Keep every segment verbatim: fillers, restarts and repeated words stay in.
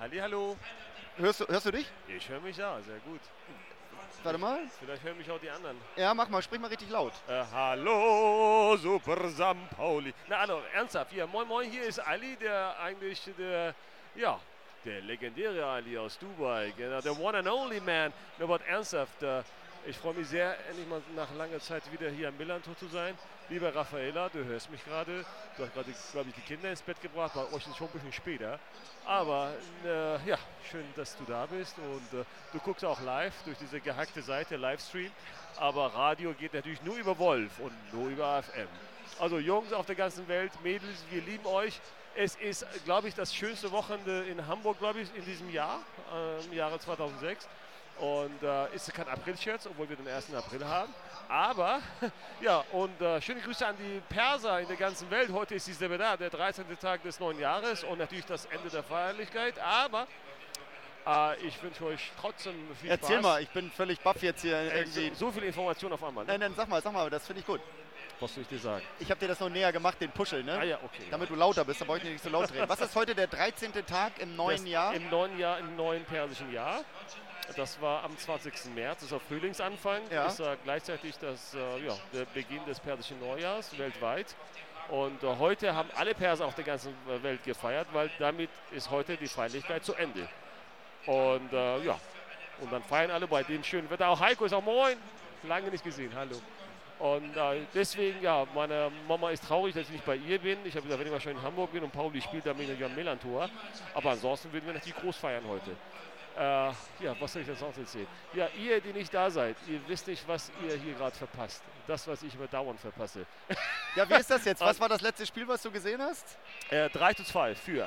Hallihallo. Hörst du, hörst du dich? Ich höre mich ja, sehr gut. Warte mal. Vielleicht hören mich auch die anderen. Ja, mach mal, sprich mal richtig laut. Äh, hallo, Super Sankt Pauli. Na, also, ernsthaft, hier, moin moin, hier ist Ali, der eigentlich, der, ja, der legendäre Ali aus Dubai, genau, der one and only man. Aber ernsthaft, äh, ich freue mich sehr, endlich mal nach langer Zeit wieder hier am Millantor zu sein. Lieber Raffaella, du hörst mich gerade. Du hast gerade, glaube ich, die Kinder ins Bett gebracht. Bei euch ist es schon ein bisschen später. Aber äh, ja, schön, dass du da bist. Und äh, du guckst auch live durch diese gehackte Seite, Livestream. Aber Radio geht natürlich nur über Wolf und nur über A F M. Also Jungs auf der ganzen Welt, Mädels, wir lieben euch. Es ist, glaube ich, das schönste Wochenende in Hamburg, glaube ich, in diesem Jahr, äh, im Jahre zweitausendsechs. Und äh, ist kein April-Scherz, obwohl wir den ersten April haben. Aber, ja, und äh, schöne Grüße an die Perser in der ganzen Welt. Heute ist dieser da, der dreizehnte Tag des neuen Jahres und natürlich das Ende der Feierlichkeit. Aber äh, ich wünsche euch trotzdem viel Spaß. Erzähl mal, ich bin völlig baff jetzt hier. Äh, irgendwie. so, so viel Information auf einmal. Ne? Nein, nein, sag mal, sag mal, das finde ich gut. Was soll ich dir sagen? Ich habe dir das noch näher gemacht, den Puschel, ne? Ah ja, okay. Damit du lauter bist, da brauche ich nicht so laut reden. Was ist heute der dreizehnte Tag im neuen das Jahr? Im neuen Jahr, im neuen persischen Jahr. Das war am zwanzigsten März, das ist auch Frühlingsanfang. Ja. Das ist äh, gleichzeitig das, äh, ja, der Beginn des persischen Neujahrs weltweit. Und äh, heute haben alle Perser auf der ganzen Welt gefeiert, weil damit ist heute die Feierlichkeit zu Ende. Und äh, ja, und dann feiern alle bei dem schönen Wetter. Auch Heiko ist auch moin, lange nicht gesehen, hallo. Und äh, deswegen, ja, meine Mama ist traurig, dass ich nicht bei ihr bin. Ich habe gesagt, wenn ich wahrscheinlich in Hamburg bin und Pauli spielt, dann bin ich am Millantor. Aber ansonsten würden wir natürlich groß feiern heute. Äh, ja, was soll ich denn sonst erzählen? Ja, ihr, die nicht da seid, ihr wisst nicht, was ihr hier gerade verpasst. Das, was ich immer dauernd verpasse. Ja, wie ist das jetzt? Was war das letzte Spiel, was du gesehen hast? Äh, drei zu zwei, Fürth.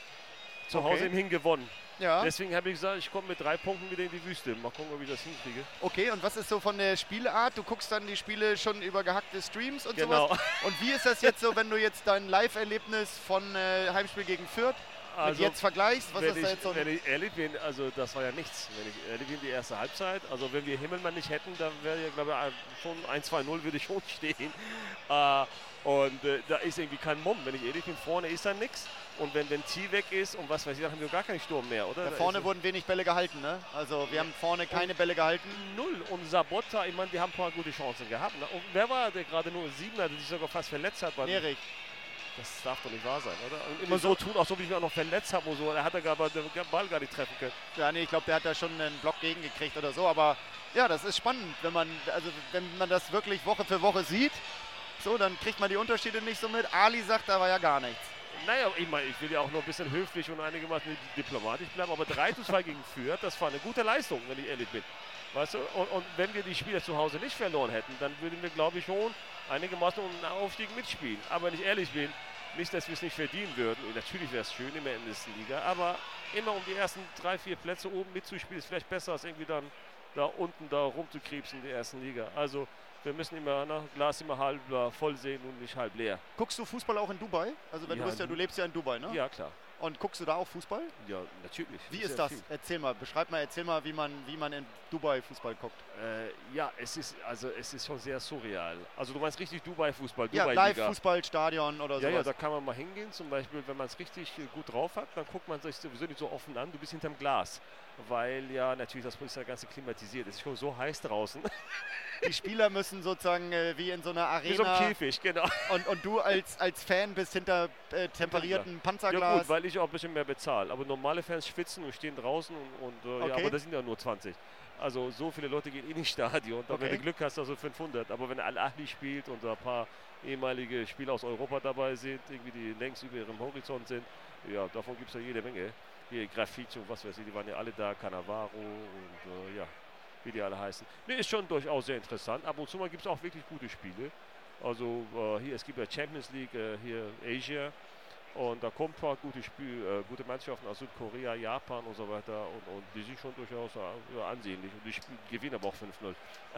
Zu Okay. Hause immerhin gewonnen. Ja. Deswegen habe ich gesagt, ich komme mit drei Punkten wieder in die Wüste. Mal gucken, ob ich das hinkriege. Okay, und was ist so von der Spielart? Du guckst dann die Spiele schon über gehackte Streams und Genau. sowas. Und wie ist das jetzt so, wenn du jetzt dein Live-Erlebnis von äh, Heimspiel gegen Fürth mit jetzt vergleichst? Was wenn ist ich, da jetzt so ein wenn ich ehrlich bin, also das war ja nichts. Wenn ich ehrlich bin, die erste Halbzeit, also wenn wir Himmelmann nicht hätten, dann wäre ja, glaube ich, schon eins zwei null würde ich schon stehen. Äh, und äh, da ist irgendwie kein Mumm. Wenn ich ehrlich bin, vorne ist da nichts. Und wenn wenn T weg ist und was weiß ich, dann haben wir gar keinen Sturm mehr, oder? Da Da vorne ist- wurden wenig Bälle gehalten, ne? Also wir haben vorne keine Bälle gehalten. Null. Und Sabotta, ich meine, die haben ein paar gute Chancen gehabt. Ne? Und wer war der gerade nur sieben, der sich sogar fast verletzt hat? Beim- Nerich. Das darf doch nicht wahr sein, oder? Und immer so tun, als ob ich mich auch noch verletzt habe oder so. Er hat er aber den Ball gar nicht treffen können. Ja, nee, ich glaube, der hat da schon einen Block gegengekriegt oder so. Aber ja, das ist spannend, wenn man, also wenn man das wirklich Woche für Woche sieht. So, dann kriegt man die Unterschiede nicht so mit. Ali sagt, da war ja gar nichts. Naja, ich meine, ich will ja auch noch ein bisschen höflich und einigermaßen diplomatisch bleiben, aber drei zu zwei gegen Fürth, das war eine gute Leistung, wenn ich ehrlich bin. Weißt du, und, und wenn wir die Spiele zu Hause nicht verloren hätten, dann würden wir, glaube ich, schon einigermaßen um den Aufstieg mitspielen. Aber wenn ich ehrlich bin, nicht, dass wir es nicht verdienen würden. Und natürlich wäre es schön in der ersten Liga, aber immer um die ersten drei, vier Plätze oben mitzuspielen, ist vielleicht besser, als irgendwie dann da unten da rumzukrebsen in der ersten Liga. Also wir müssen immer, ne, Glas immer halb äh, voll sehen und nicht halb leer. Guckst du Fußball auch in Dubai? Also wenn Ja, du bist ja, du lebst ja in Dubai, ne? Ja, klar. Und guckst du da auch Fußball? Ja, natürlich. Wie Sehr ist das? viel. Erzähl mal, beschreib mal, erzähl mal, wie man, wie man in Dubai Fußball guckt. Äh, ja, es ist, also es ist schon sehr surreal. Also du meinst richtig Dubai-Fußball, Ja, Dubai-Liga. Live-Fußball, Stadion oder Ja, ja, sowas. da kann man mal hingehen, zum Beispiel, wenn man es richtig äh, gut drauf hat, dann guckt man sich sowieso nicht so offen an, du bist hinterm Glas, weil ja natürlich das ist ja ganz klimatisiert, es ist schon so heiß draußen. Die Spieler müssen sozusagen äh, wie in so einer Wie so ein Arena Käfig, genau. und, und du als, als Fan bist hinter äh, temperierten Ja Panzerglas. gut, weil ich auch ein bisschen mehr bezahle, aber normale Fans schwitzen und stehen draußen und, und äh, ja, Okay. aber das sind ja nur zwanzig. Also so viele Leute gehen in die Stadion, da Okay. wenn du Glück hast, also fünfhundert, aber wenn Al-Ahli spielt und da ein paar ehemalige Spieler aus Europa dabei sind, irgendwie die längst über ihrem Horizont sind, ja, davon gibt es ja jede Menge. Hier Graffiti und was weiß ich, die waren ja alle da, Cannavaro und äh, ja, wie die alle heißen. Nee, ist schon durchaus sehr interessant. Ab und zu mal gibt es auch wirklich gute Spiele. Also äh, hier, es gibt ja Champions League, äh, hier Asia. Und da kommt zwar gute Spiel, äh, gute Mannschaften aus Südkorea, Japan und so weiter. Und, und die sind schon durchaus äh, ansehnlich. Und die spiel, gewinnen aber auch fünf null.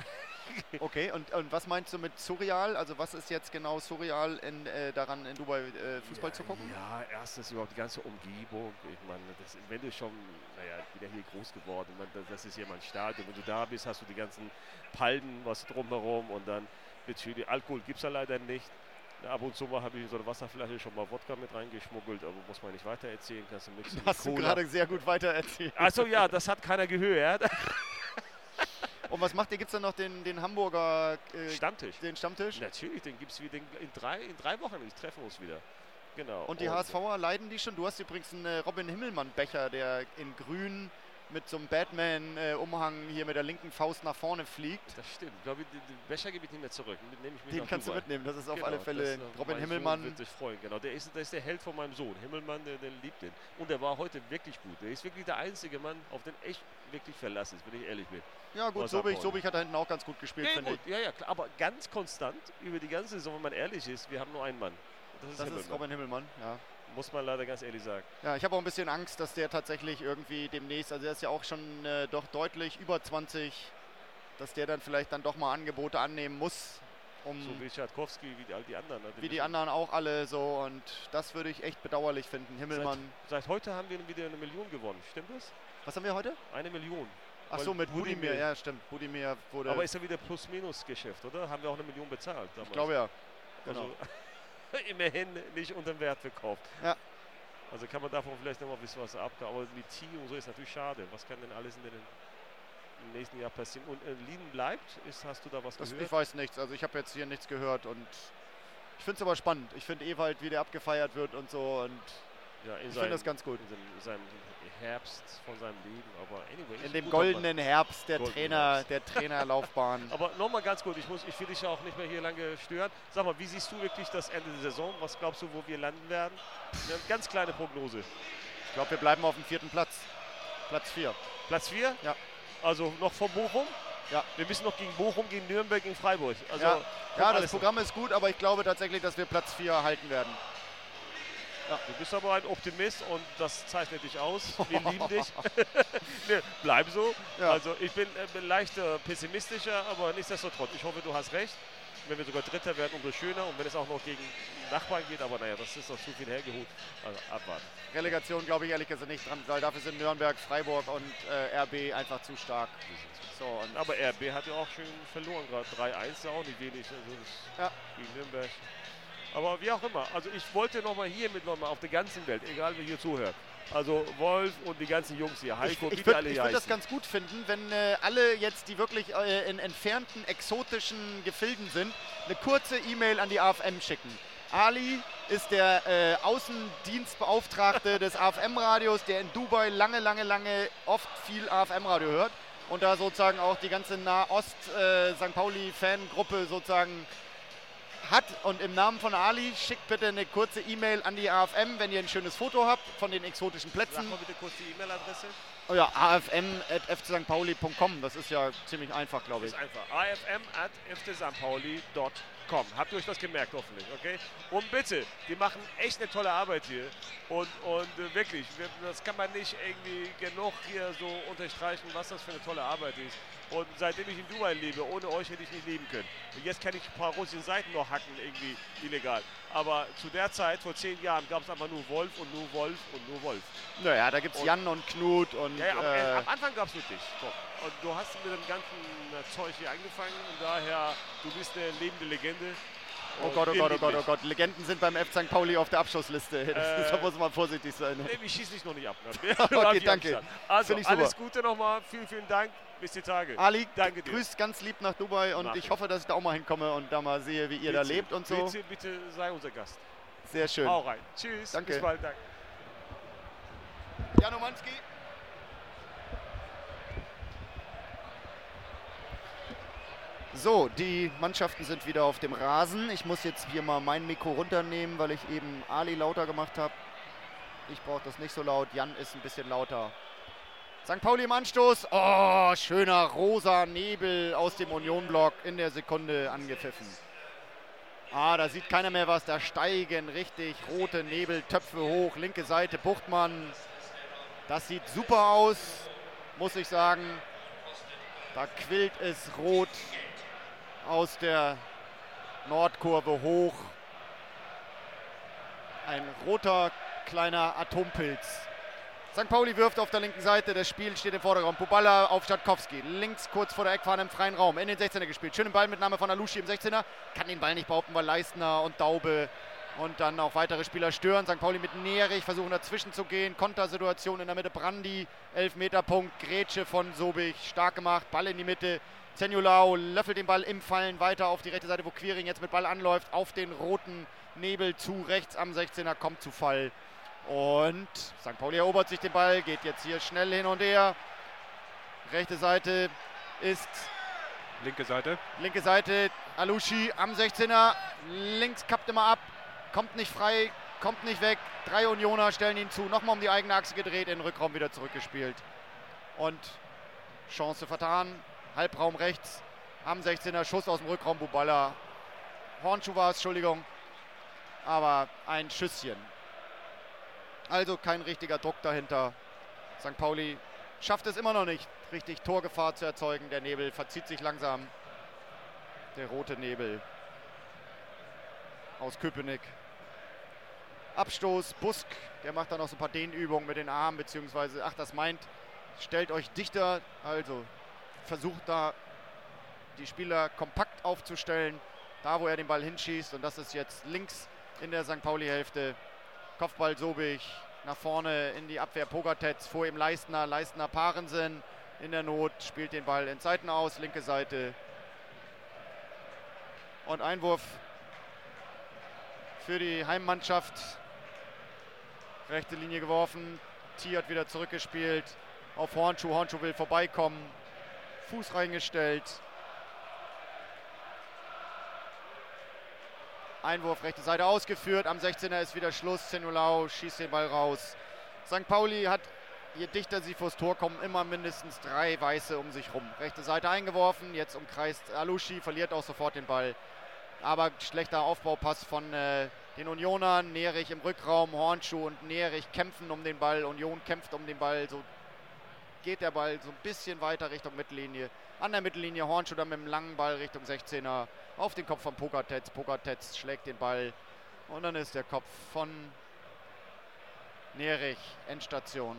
Okay, und, und was meinst du mit surreal? Also was ist jetzt genau surreal in, äh, daran, in Dubai äh, Fußball ja, zu gucken? Ja, erstens überhaupt die ganze Umgebung. Ich meine, das, wenn du schon, naja, ich bin ja hier groß geworden, ich meine, das, das ist hier mein Stadion. Wenn du da bist, hast du die ganzen Palmen, was drumherum und dann natürlich, Alkohol gibt es ja leider nicht. Ab und zu mal habe ich in so eine Wasserflasche schon mal Wodka mit reingeschmuggelt, aber muss man nicht weiter erzählen. Kannst du mixen mit Hast du Cola. gerade sehr gut weiter erzählt. Achso, ja, das hat keiner gehört. Und was macht ihr? Gibt es dann noch den, den Hamburger äh, Stammtisch. Den Stammtisch? Natürlich, den gibt es wieder in, in, drei, in drei Wochen. Wir treffen uns wieder. Genau. Und die HSVer leiden die schon? Du hast übrigens einen äh, Robin Himmelmann-Becher, der in grün mit so einem Batman-Umhang äh, hier mit der linken Faust nach vorne fliegt. Das stimmt. Ich glaube, den, den Becher gebe ich nicht mehr zurück. Den, nehme ich mit den nach kannst Dubai. du mitnehmen. Das ist auf genau, alle Fälle das, äh, Robin mein Himmelmann. Sohn wird sich freuen. Genau, der ist, der ist der Held von meinem Sohn. Himmelmann, der, der liebt den. Und der war heute wirklich gut. Der ist wirklich der einzige Mann, auf den echt wirklich verlassen ist, wenn ich ehrlich bin. Ja gut, Sobich, Sobich hat da hinten auch ganz gut gespielt, ja, finde ich. Ja, ja, klar. Aber ganz konstant über die ganze Saison, wenn man ehrlich ist, wir haben nur einen Mann. Das ist, das Himmelmann. ist Robin Himmelmann, ja. Muss man leider ganz ehrlich sagen. Ja, ich habe auch ein bisschen Angst, dass der tatsächlich irgendwie demnächst, also er ist ja auch schon äh, doch deutlich über zwanzig, dass der dann vielleicht dann doch mal Angebote annehmen muss. Um so wie Schadkowski, wie all die anderen. Ne? Wie die anderen auch alle so, und das würde ich echt bedauerlich finden. Himmelmann. Seit, seit heute haben wir wieder eine Million gewonnen, stimmt das? Was haben wir heute? Eine Million. Ach so, mit Budimir, ja stimmt. Budimir wurde... Aber ist ja wieder Plus-Minus-Geschäft, oder? Haben wir auch eine Million bezahlt damals? Ich glaube ja. Genau. Also, immerhin nicht unter dem Wert verkauft. Ja. Also kann man davon vielleicht noch mal ein bisschen was abgeben. Aber mit T und so ist natürlich schade. Was kann denn alles in den, im nächsten Jahr passieren? Und äh, Lieden bleibt? Ist, hast du da was das, gehört? Ich weiß nichts. Also ich habe jetzt hier nichts gehört. Und ich finde es aber spannend. Ich finde Ewald, wie der abgefeiert wird und so. Und ja, ich finde das ganz gut. In seinem Herbst von seinem Leben. Aber anyway, in dem goldenen Herbst der Golden Trainer, Herbst. der Trainerlaufbahn. Aber nochmal ganz kurz, ich, muss, ich will dich ja auch nicht mehr hier lange stören. Sag mal, wie siehst du wirklich das Ende der Saison? Was glaubst du, wo wir landen werden? Eine ganz kleine Prognose. Ich glaube, wir bleiben auf dem vierten Platz. Platz vier. Platz vier? Ja. Also noch vor Bochum? Ja. Wir müssen noch gegen Bochum, gegen Nürnberg, gegen Freiburg. Also, ja, ja das alles Programm noch. Ist gut, aber ich glaube tatsächlich, dass wir Platz vier halten werden. Ja. Du bist aber ein Optimist und das zeichnet dich aus. Wir lieben dich. nee, bleib so. Ja. Also ich bin, äh, bin leicht äh, pessimistischer, aber nichtsdestotrotz. Ich hoffe, du hast recht. Wenn wir sogar Dritter werden, umso schöner. Und wenn es auch noch gegen Nachbarn geht, aber naja, das ist doch zu viel hergeholt. Also abwarten. Relegation glaube ich ehrlich gesagt nicht dran, weil dafür sind Nürnberg, Freiburg und äh, R B einfach zu stark. So, und aber R B hat ja auch schön verloren gerade. drei eins ja auch nicht wenig. Also das ja. Gegen Nürnberg. Aber wie auch immer, also ich wollte nochmal hier mit nochmal auf der ganzen Welt, egal wer hier zuhört. Also Wolf und die ganzen Jungs hier, Heiko, ich, ich wie alle Ich würde das ganz gut finden, wenn äh, alle jetzt, die wirklich äh, in entfernten, exotischen Gefilden sind, eine kurze E-Mail an die A F M schicken. Ali ist der äh, Außendienstbeauftragte des A F M-Radios, der in Dubai lange, lange, lange oft viel A F M-Radio hört und da sozusagen auch die ganze Nahost-Sankt äh, Pauli-Fangruppe sozusagen hat. Und im Namen von Ali schickt bitte eine kurze E-Mail an die A F M, wenn ihr ein schönes Foto habt von den exotischen Plätzen. Sag mal bitte kurz die E-Mail-Adresse. Oh ja, a f m at f c sankt pauli punkt com. Das ist ja ziemlich einfach, glaube ich. Das ist einfach. a f m at f c sankt pauli punkt com. Habt ihr euch das gemerkt, hoffentlich, okay? Und bitte, die machen echt eine tolle Arbeit hier. Und, und äh, wirklich, wir, das kann man nicht irgendwie genug hier so unterstreichen, was das für eine tolle Arbeit ist. Und seitdem ich in Dubai lebe, ohne euch hätte ich nicht leben können. Und jetzt kann ich ein paar russische Seiten noch hacken, irgendwie illegal. Aber zu der Zeit, vor zehn Jahren, gab es einfach nur Wolf und nur Wolf und nur Wolf. Naja, da gibt es Jan und Knut und... Ja, ja, aber äh, am Anfang gab es nur dich. So. Und du hast mit dem ganzen Zeug hier angefangen und daher, du bist eine lebende Legende. Oh Gott, oh Gott, oh Gott, oh Gott. Legenden sind beim F C Sankt Pauli auf der Abschussliste. Äh, da muss man vorsichtig sein. Nee, ich schieße dich noch nicht ab. Ne? Okay, danke. Also, alles Gute nochmal. Vielen, vielen Dank. Bis die Tage. Ali, danke dir. Grüß ganz lieb nach Dubai und Mach ich hoffe, dass ich da auch mal hinkomme und da mal sehe, wie ihr bitte, da lebt und so. Bitte, bitte sei unser Gast. Sehr schön. Hau rein. Tschüss. Danke. Bis bald. Danke. Jan Omanski. So, die Mannschaften sind wieder auf dem Rasen. Ich muss jetzt hier mal mein Mikro runternehmen, weil ich eben Ali lauter gemacht habe. Ich brauche das nicht so laut. Jan ist ein bisschen lauter. Sankt Pauli im Anstoß. Oh, schöner rosa Nebel aus dem Union-Block in der Sekunde angepfiffen. Ah, da sieht keiner mehr was. Da steigen richtig rote Nebeltöpfe hoch. Linke Seite, Buchtmann. Das sieht super aus, muss ich sagen. Da quillt es rot aus der Nordkurve hoch. Ein roter kleiner Atompilz. Sankt Pauli wirft auf der linken Seite, das Spiel steht im Vordergrund. Buballa auf Stadkowski, links kurz vor der Eckfahne im freien Raum, in den sechzehner gespielt. Schöne Ballmitnahme von Alushi im sechzehner, kann den Ball nicht behaupten, weil Leistner und Daube und dann auch weitere Spieler stören. Sankt Pauli mit Nerich versuchen dazwischen zu gehen, Kontersituation in der Mitte, Brandi, Elfmeterpunkt, Grätsche von Sobich, stark gemacht, Ball in die Mitte. Zenjulau löffelt den Ball im Fallen weiter auf die rechte Seite, wo Quiring jetzt mit Ball anläuft, auf den roten Nebel zu, rechts am sechzehner, kommt zu Fall. Und Sankt Pauli erobert sich den Ball, geht jetzt hier schnell hin und her. Rechte Seite ist... Linke Seite. Linke Seite, Alushi am sechzehner, links kappt immer ab, kommt nicht frei, kommt nicht weg. Drei Unioner stellen ihn zu, nochmal um die eigene Achse gedreht, in den Rückraum wieder zurückgespielt. Und Chance vertan, Halbraum rechts, am sechzehner, Schuss aus dem Rückraum, Buballa. Hornschuh war es, Entschuldigung, aber ein Schüsschen. Also kein richtiger Druck dahinter. Sankt Pauli schafft es immer noch nicht, richtig Torgefahr zu erzeugen. Der Nebel verzieht sich langsam. Der rote Nebel aus Köpenick. Abstoß, Busk, der macht dann noch so ein paar Dehnübungen mit den Armen, beziehungsweise, ach, das meint, stellt euch dichter, also versucht da die Spieler kompakt aufzustellen, da wo er den Ball hinschießt, und das ist jetzt links in der Sankt Pauli-Hälfte. Kopfball Sobich, nach vorne in die Abwehr Pogatetz, vor ihm Leistner, Leistner Parensen in der Not, spielt den Ball in Seiten aus, linke Seite. Und Einwurf für die Heimmannschaft. Rechte Linie geworfen, T hat wieder zurückgespielt auf Hornschuh, Hornschuh will vorbeikommen, Fuß reingestellt. Einwurf, rechte Seite ausgeführt, am sechzehner ist wieder Schluss, Zenjulau schießt den Ball raus. Sankt Pauli hat, je dichter sie vors Tor kommen, immer mindestens drei Weiße um sich rum. Rechte Seite eingeworfen, jetzt umkreist Alushi, verliert auch sofort den Ball. Aber schlechter Aufbaupass von äh, den Unionern, Nerich im Rückraum, Hornschuh und Nerich kämpfen um den Ball, Union kämpft um den Ball, so geht der Ball so ein bisschen weiter Richtung Mittellinie. An der Mittellinie Hornschuh dann mit dem langen Ball Richtung sechzehner auf den Kopf von Pogatetz. Pogatetz schlägt den Ball und dann ist der Kopf von Nerich, Endstation.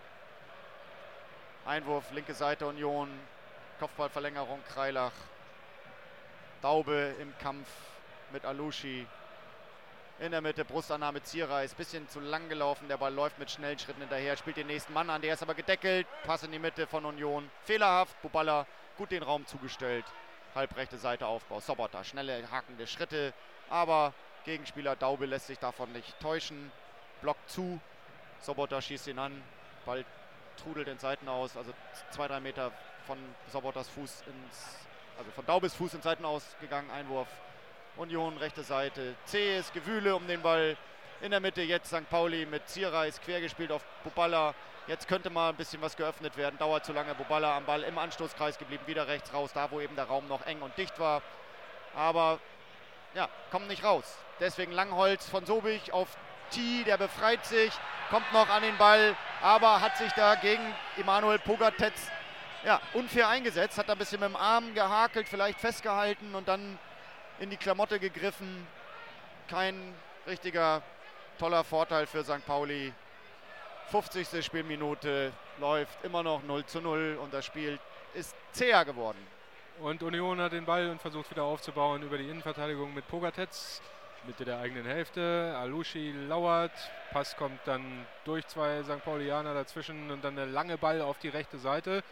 Einwurf, linke Seite Union, Kopfballverlängerung Kreilach. Daube im Kampf mit Alushi. In der Mitte Brustannahme Zierreis, bisschen zu lang gelaufen, der Ball läuft mit schnellen Schritten hinterher, spielt den nächsten Mann an, der ist aber gedeckelt, Pass in die Mitte von Union, fehlerhaft, Buballa gut den Raum zugestellt, halbrechte Seite Aufbau, Sobota, schnelle hakende Schritte, aber Gegenspieler Daube lässt sich davon nicht täuschen, Block zu, Sobota schießt ihn an, Ball trudelt in Seiten aus, also zwei, drei Meter von Sobotas Fuß ins, also von Daubes Fuß in Seiten ausgegangen, Einwurf. Union, rechte Seite, zähes Gewühle um den Ball, in der Mitte jetzt Sankt Pauli mit Zierreis, quergespielt auf Buballa, jetzt könnte mal ein bisschen was geöffnet werden, dauert zu lange, Buballa am Ball im Anstoßkreis geblieben, wieder rechts raus, da wo eben der Raum noch eng und dicht war, aber ja, kommen nicht raus, deswegen Langholz von Sobich auf T, der befreit sich, kommt noch an den Ball, aber hat sich da gegen Emanuel Pogatetz ja, unfair eingesetzt, hat da ein bisschen mit dem Arm gehakelt, vielleicht festgehalten und dann in die Klamotte gegriffen. Kein richtiger toller Vorteil für Sankt Pauli. fünfzigste Spielminute, läuft immer noch null zu null und das Spiel ist zäher geworden. Und Union hat den Ball und versucht wieder aufzubauen über die Innenverteidigung mit Pogatetz. Mitte der eigenen Hälfte, Alushi lauert, Pass kommt dann durch zwei Sankt Paulianer dazwischen und dann der lange Ball auf die rechte Seite.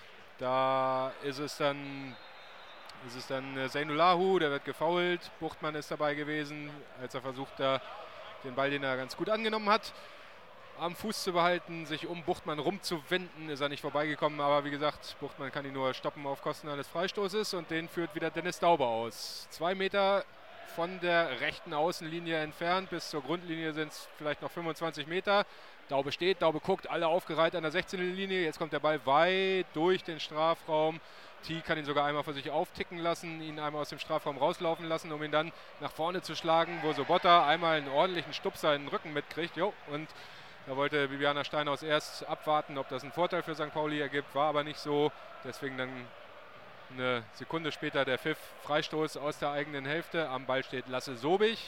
Da ist es dann ist es dann Zeynulahu, der wird gefoult. Buchtmann ist dabei gewesen, als er versucht, da den Ball, den er ganz gut angenommen hat, am Fuß zu behalten, sich um Buchtmann rumzuwenden, ist er nicht vorbeigekommen. Aber wie gesagt, Buchtmann kann ihn nur stoppen auf Kosten eines Freistoßes und den führt wieder Dennis Daube aus. Zwei Meter von der rechten Außenlinie entfernt, bis zur Grundlinie sind es vielleicht noch fünfundzwanzig Meter. Daube steht, Daube guckt, alle aufgereiht an der sechzehner Linie. Jetzt kommt der Ball weit durch den Strafraum. T kann ihn sogar einmal für sich aufticken lassen, ihn einmal aus dem Strafraum rauslaufen lassen, um ihn dann nach vorne zu schlagen, wo Sobota einmal einen ordentlichen Stupser in den Rücken mitkriegt. Jo, und da wollte Bibiana Steinhaus erst abwarten, ob das einen Vorteil für Sankt Pauli ergibt, war aber nicht so. Deswegen dann eine Sekunde später der Pfiff, Freistoß aus der eigenen Hälfte. Am Ball steht Lasse Sobich.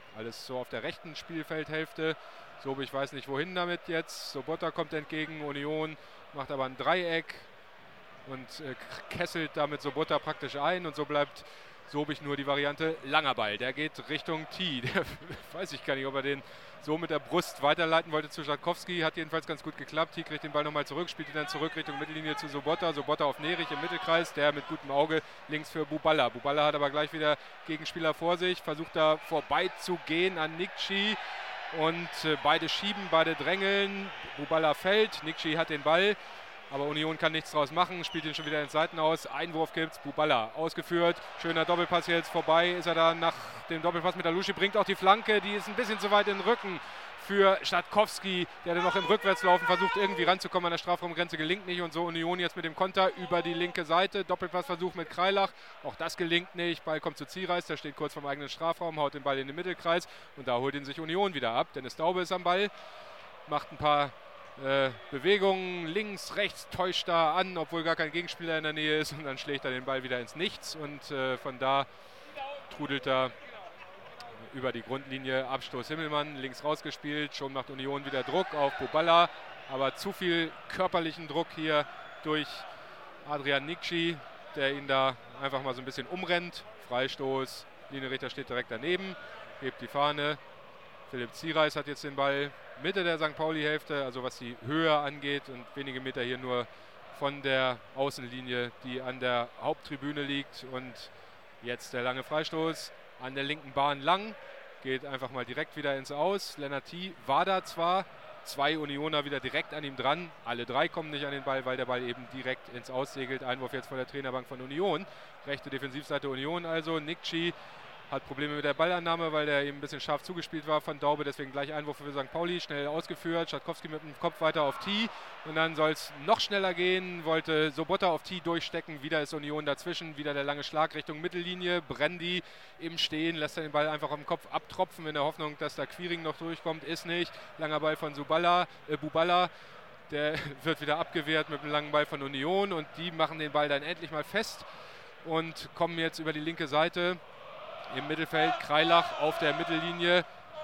Alles so auf der rechten Spielfeldhälfte. Sobich weiß nicht wohin damit jetzt. Sobotta kommt entgegen, Union macht aber ein Dreieck und äh, kesselt damit Sobotta praktisch ein und so bleibt Sobich nur die Variante langer Ball. Der geht Richtung Tee. Der weiß ich gar nicht, ob er den so mit der Brust weiterleiten wollte zu Schatkowski. Hat jedenfalls ganz gut geklappt. Tee kriegt den Ball nochmal zurück, spielt ihn dann zurück Richtung Mittellinie zu Sobotta. Sobotta auf Nerich im Mittelkreis, der mit gutem Auge links für Buballa. Buballa hat aber gleich wieder Gegenspieler vor sich, versucht da vorbei zu gehen an Nikci. Und äh, beide schieben, beide drängeln. Buballa fällt, Nikci hat den Ball, aber Union kann nichts draus machen, spielt ihn schon wieder ins Seitenaus. Einwurf gibt's, Buballa ausgeführt. Schöner Doppelpass jetzt vorbei. Ist er da nach dem Doppelpass mit Alushi, bringt auch die Flanke, die ist ein bisschen zu weit in den Rücken für Schatkowski, der dann noch im Rückwärtslaufen versucht, irgendwie ranzukommen an der Strafraumgrenze, gelingt nicht und so Union jetzt mit dem Konter über die linke Seite. Doppelpassversuch mit Kreilach, auch das gelingt nicht. Ball kommt zu Ziereis, der steht kurz vom eigenen Strafraum, haut den Ball in den Mittelkreis und da holt ihn sich Union wieder ab. Dennis Daube ist am Ball, macht ein paar äh, Bewegungen, links, rechts, täuscht da an, obwohl gar kein Gegenspieler in der Nähe ist und dann schlägt er den Ball wieder ins Nichts und äh, von da trudelt er über die Grundlinie. Abstoß Himmelmann, links rausgespielt. Schon macht Union wieder Druck auf Buballa. Aber zu viel körperlichen Druck hier durch Adrian Nikci, der ihn da einfach mal so ein bisschen umrennt. Freistoß. Linienrichter steht direkt daneben. Hebt die Fahne. Philipp Ziereis hat jetzt den Ball Mitte der Sankt Pauli-Hälfte. Also was die Höhe angeht. Und wenige Meter hier nur von der Außenlinie, die an der Haupttribüne liegt. Und jetzt der lange Freistoß. An der linken Bahn lang, geht einfach mal direkt wieder ins Aus. Lennart Tee war da zwar, zwei Unioner wieder direkt an ihm dran. Alle drei kommen nicht an den Ball, weil der Ball eben direkt ins Aus segelt. Einwurf jetzt von der Trainerbank von Union. Rechte Defensivseite Union also. Nikci hat Probleme mit der Ballannahme, weil der eben ein bisschen scharf zugespielt war von Daube. Deswegen gleich Einwurf für Sankt Pauli, schnell ausgeführt. Schatkowski mit dem Kopf weiter auf Tee. Und dann soll es noch schneller gehen. Wollte Sobotta auf Tee durchstecken. Wieder ist Union dazwischen. Wieder der lange Schlag Richtung Mittellinie. Brendi im Stehen. Lässt er den Ball einfach am Kopf abtropfen in der Hoffnung, dass da Quiring noch durchkommt. Ist nicht. Langer Ball von Suballa, äh, Buballa. Der wird wieder abgewehrt mit dem langen Ball von Union. Und die machen den Ball dann endlich mal fest. Und kommen jetzt über die linke Seite. Im Mittelfeld Kreilach auf der Mittellinie,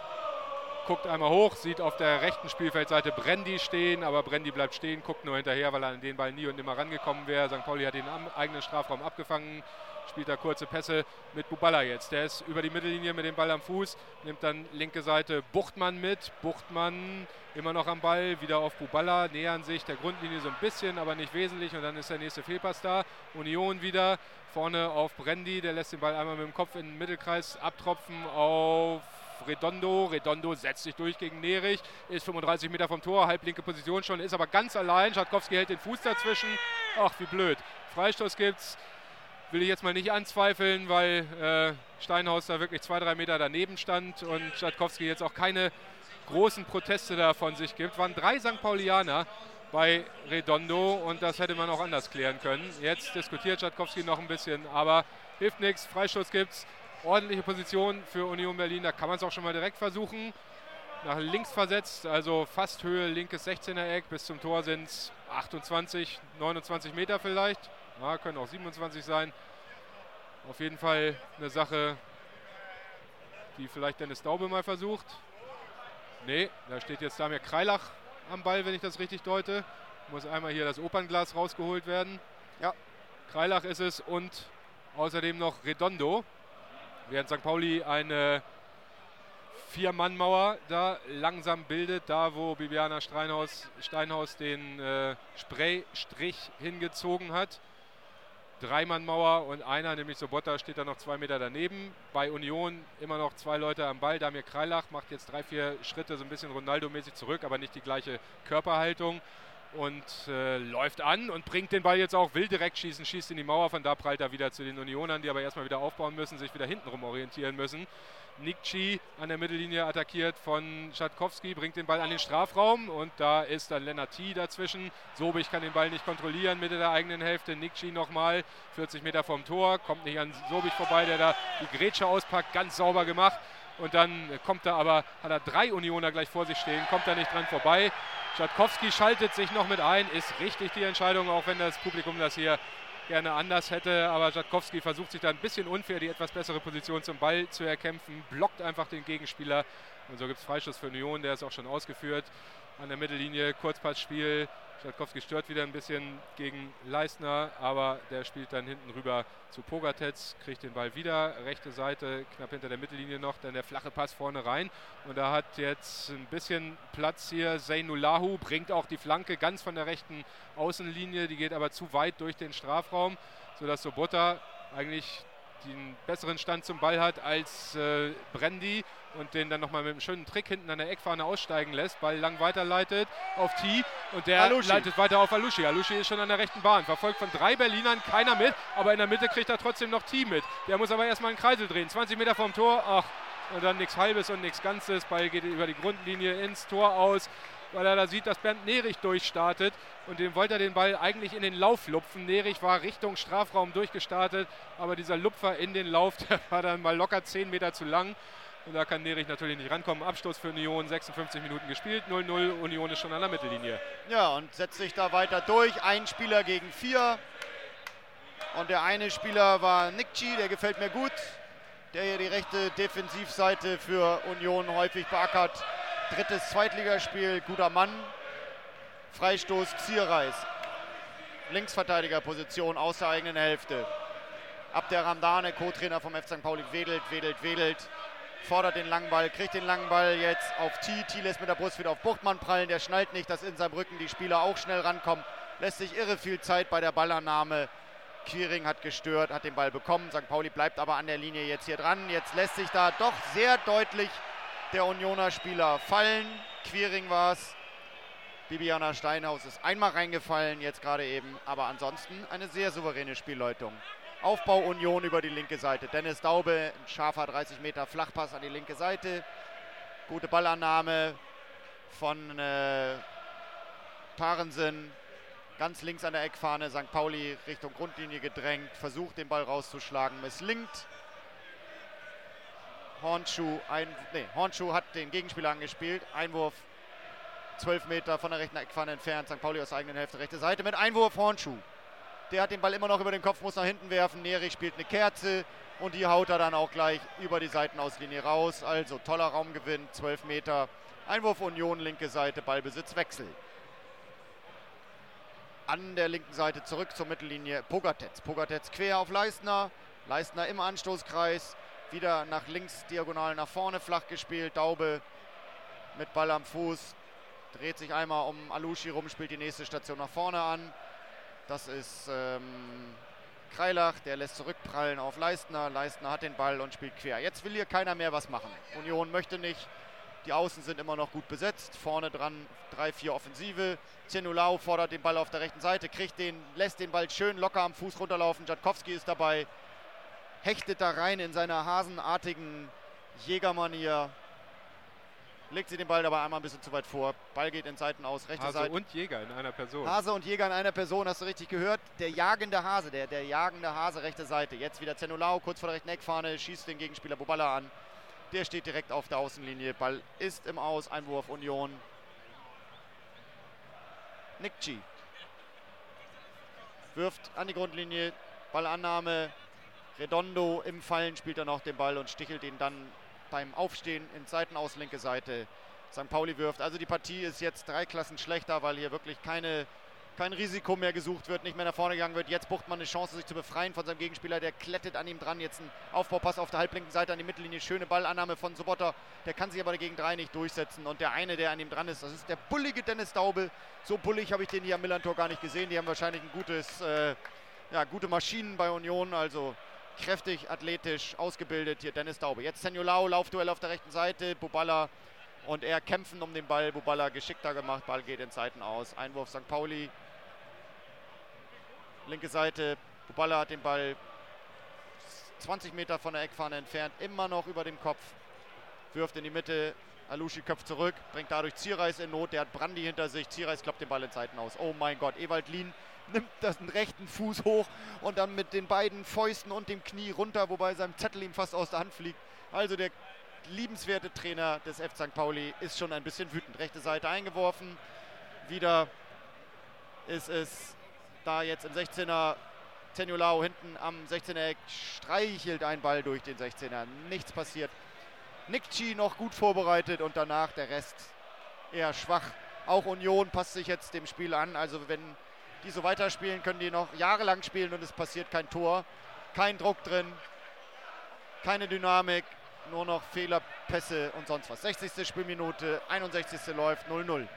guckt einmal hoch, sieht auf der rechten Spielfeldseite Brendi stehen, aber Brendi bleibt stehen, guckt nur hinterher, weil er an den Ball nie und nimmer rangekommen wäre. Sankt Pauli hat den am eigenen Strafraum abgefangen, spielt da kurze Pässe mit Buballa jetzt. Der ist über die Mittellinie mit dem Ball am Fuß, nimmt dann linke Seite Buchtmann mit. Buchtmann immer noch am Ball, wieder auf Buballa, nähern sich der Grundlinie so ein bisschen, aber nicht wesentlich und dann ist der nächste Fehlpass da. Union wieder. Vorne auf Brendi, der lässt den Ball einmal mit dem Kopf in den Mittelkreis abtropfen auf Redondo. Redondo setzt sich durch gegen Nerich, ist fünfunddreißig Meter vom Tor, halblinke Position schon, ist aber ganz allein. Schatkowski hält den Fuß dazwischen. Ach, wie blöd. Freistoß gibt's. Will ich jetzt mal nicht anzweifeln, weil äh, Steinhaus da wirklich zwei, drei Meter daneben stand und Schatkowski jetzt auch keine großen Proteste da von sich gibt. Waren drei Sankt Paulianer bei Redondo und das hätte man auch anders klären können. Jetzt diskutiert Schatkowski noch ein bisschen, aber hilft nichts. Freistoß gibt's. Ordentliche Position für Union Berlin, da kann man es auch schon mal direkt versuchen. Nach links versetzt, also fast Höhe, linkes sechzehner Eck, bis zum Tor sind es achtundzwanzig, neunundzwanzig Meter vielleicht. Ja, können auch siebenundzwanzig sein. Auf jeden Fall eine Sache, die vielleicht Dennis Daube mal versucht. Nee, da steht jetzt Damir Kreilach am Ball, wenn ich das richtig deute. Muss einmal hier das Opernglas rausgeholt werden. Ja, Kreilach ist es und außerdem noch Redondo. Während Sankt Pauli eine Vier-Mann-Mauer da langsam bildet, da wo Bibiana Steinhaus, Steinhaus den äh, Spraystrich hingezogen hat. Drei-Mann-Mauer und einer, nämlich Sobotta, steht da noch zwei Meter daneben. Bei Union immer noch zwei Leute am Ball. Damir Kreilach macht jetzt drei, vier Schritte so ein bisschen Ronaldo-mäßig zurück, aber nicht die gleiche Körperhaltung. Und äh, läuft an und bringt den Ball jetzt auch, will direkt schießen, schießt in die Mauer. Von da prallt er wieder zu den Unionern, die aber erstmal wieder aufbauen müssen, sich wieder hintenrum orientieren müssen. Nikci an der Mittellinie attackiert von Schatkowski, bringt den Ball an den Strafraum und da ist dann Lennart Tee dazwischen. Sobich kann den Ball nicht kontrollieren, Mitte der eigenen Hälfte. Nikci nochmal, vierzig Meter vom Tor, kommt nicht an Sobich vorbei, der da die Grätsche auspackt, ganz sauber gemacht. Und dann kommt er aber, hat er drei Unioner gleich vor sich stehen, kommt er nicht dran vorbei. Schatkowski schaltet sich noch mit ein, ist richtig die Entscheidung, auch wenn das Publikum das hier gerne anders hätte, aber Žatkovský versucht sich da ein bisschen unfair die etwas bessere Position zum Ball zu erkämpfen, blockt einfach den Gegenspieler und so gibt es Freistoß für Union, der ist auch schon ausgeführt an der Mittellinie, Kurzpassspiel. Žatkovský stört wieder ein bisschen gegen Leistner, aber der spielt dann hinten rüber zu Pogatetz, kriegt den Ball wieder, rechte Seite, knapp hinter der Mittellinie noch, dann der flache Pass vorne rein und da hat jetzt ein bisschen Platz hier Zeynulahu, bringt auch die Flanke ganz von der rechten Außenlinie, die geht aber zu weit durch den Strafraum, sodass Sobota eigentlich den besseren Stand zum Ball hat als äh, Brandy und den dann nochmal mit einem schönen Trick hinten an der Eckfahne aussteigen lässt, Ball lang weiterleitet auf T und der Alushi. leitet weiter auf Alushi. Alushi ist schon an der rechten Bahn, verfolgt von drei Berlinern, keiner mit, aber in der Mitte kriegt er trotzdem noch T mit. Der muss aber erstmal einen Kreisel drehen, zwanzig Meter vom Tor, ach, und dann nichts Halbes und nichts Ganzes, Ball geht über die Grundlinie ins Tor aus, weil er da sieht, dass Bernd Nerich durchstartet und dem wollte er den Ball eigentlich in den Lauf lupfen. Nerich war Richtung Strafraum durchgestartet, aber dieser Lupfer in den Lauf, der war dann mal locker zehn Meter zu lang und da kann Nerich natürlich nicht rankommen. Abstoß für Union, sechsundfünfzig Minuten gespielt, null null, Union ist schon an der Mittellinie. Ja, und setzt sich da weiter durch, ein Spieler gegen vier und der eine Spieler war Nikci, der gefällt mir gut, der hier die rechte Defensivseite für Union häufig beackert. Drittes Zweitligaspiel, guter Mann. Freistoß Xierreis. Linksverteidigerposition aus der eigenen Hälfte. Abderramdane, Co-Trainer vom F C Sankt Pauli, wedelt, wedelt, wedelt. Fordert den langen Ball, kriegt den langen Ball jetzt auf T. T lässt mit der Brust wieder auf Buchtmann prallen. Der schnallt nicht, dass in seinem Rücken die Spieler auch schnell rankommen. Lässt sich irre viel Zeit bei der Ballannahme. Quiring hat gestört, hat den Ball bekommen. Sankt Pauli bleibt aber an der Linie jetzt hier dran. Jetzt lässt sich da doch sehr deutlich der Unioner Spieler fallen. Quiring war es. Bibiana Steinhaus ist einmal reingefallen, jetzt gerade eben. Aber ansonsten eine sehr souveräne Spielleitung. Aufbau Union über die linke Seite. Dennis Daube, ein scharfer dreißig Meter Flachpass an die linke Seite. Gute Ballannahme von äh, Parensen. Ganz links an der Eckfahne. Sankt Pauli Richtung Grundlinie gedrängt. Versucht den Ball rauszuschlagen. Misslingt. Hornschuh, ein, nee, Hornschuh hat den Gegenspieler angespielt. Einwurf zwölf Meter von der rechten Eckfahne entfernt. Sankt Pauli aus der eigenen Hälfte, rechte Seite mit Einwurf Hornschuh. Der hat den Ball immer noch über den Kopf, muss nach hinten werfen. Nerich spielt eine Kerze und die haut er dann auch gleich über die Seitenauslinie raus. Also toller Raumgewinn, zwölf Meter. Einwurf Union, linke Seite, Ballbesitz, Wechsel. An der linken Seite zurück zur Mittellinie Pogatetz. Pogatetz quer auf Leistner. Leistner im Anstoßkreis. Wieder nach links, diagonal nach vorne, flach gespielt. Daube mit Ball am Fuß. Dreht sich einmal um Alushi rum, spielt die nächste Station nach vorne an. Das ist ähm, Kreilach, der lässt zurückprallen auf Leistner. Leistner hat den Ball und spielt quer. Jetzt will hier keiner mehr was machen. Union möchte nicht. Die Außen sind immer noch gut besetzt. Vorne dran drei vier Offensive. Zeynulahu fordert den Ball auf der rechten Seite, kriegt den, lässt den Ball schön locker am Fuß runterlaufen. Žatkovský ist dabei. Hechtet da rein in seiner hasenartigen Jägermanier. Legt sie den Ball dabei einmal ein bisschen zu weit vor. Ball geht in Seiten aus, rechte Hase Seite. und Jäger in einer Person. Hase und Jäger in einer Person, hast du richtig gehört. Der jagende Hase, der, der jagende Hase, rechte Seite. Jetzt wieder Zeynulahu, kurz vor der rechten Eckfahne, schießt den Gegenspieler Buballa an. Der steht direkt auf der Außenlinie. Ball ist im Aus, Einwurf Union. Nikci wirft an die Grundlinie, Ballannahme. Redondo im Fallen spielt er noch den Ball und stichelt ihn dann beim Aufstehen in Seitenaus, linke Seite. Sankt Pauli wirft. Also die Partie ist jetzt drei Klassen schlechter, weil hier wirklich keine, kein Risiko mehr gesucht wird, nicht mehr nach vorne gegangen wird. Jetzt Buchtmann eine Chance, sich zu befreien von seinem Gegenspieler. Der klettet an ihm dran. Jetzt ein Aufbaupass auf der halblinken Seite an die Mittellinie. Schöne Ballannahme von Sobota. Der kann sich aber dagegen drei nicht durchsetzen. Und der eine, der an ihm dran ist, das ist der bullige Dennis Daube. So bullig habe ich den hier am Millantor gar nicht gesehen. Die haben wahrscheinlich ein gutes, äh, ja, gute Maschinen bei Union. Also kräftig, athletisch, ausgebildet. Hier Dennis Daube. Jetzt Zeynulahu, Laufduell auf der rechten Seite. Buballa und er kämpfen um den Ball. Buballa geschickter gemacht. Ball geht in Seiten aus. Einwurf Sankt Pauli. Linke Seite. Buballa hat den Ball zwanzig Meter von der Eckfahne entfernt. Immer noch über dem Kopf. Wirft in die Mitte. Alushi köpft zurück. Bringt dadurch Zierreis in Not. Der hat Brandy hinter sich. Zierreis kloppt den Ball in Seiten aus. Oh mein Gott. Ewald Lien nimmt das den rechten Fuß hoch und dann mit den beiden Fäusten und dem Knie runter, wobei sein Zettel ihm fast aus der Hand fliegt. Also der liebenswerte Trainer des F C Sankt Pauli ist schon ein bisschen wütend. Rechte Seite eingeworfen. Wieder ist es da jetzt im sechzehner Zeniolao hinten am sechzehner-Eck streichelt einen Ball durch den sechzehner. Nichts passiert. Nikci noch gut vorbereitet und danach der Rest eher schwach. Auch Union passt sich jetzt dem Spiel an. Also wenn die so weiterspielen, können die noch jahrelang spielen und es passiert kein Tor. Kein Druck drin, keine Dynamik, nur noch Fehler, Pässe und sonst was. sechzigste Spielminute, einundsechzigste läuft, null null.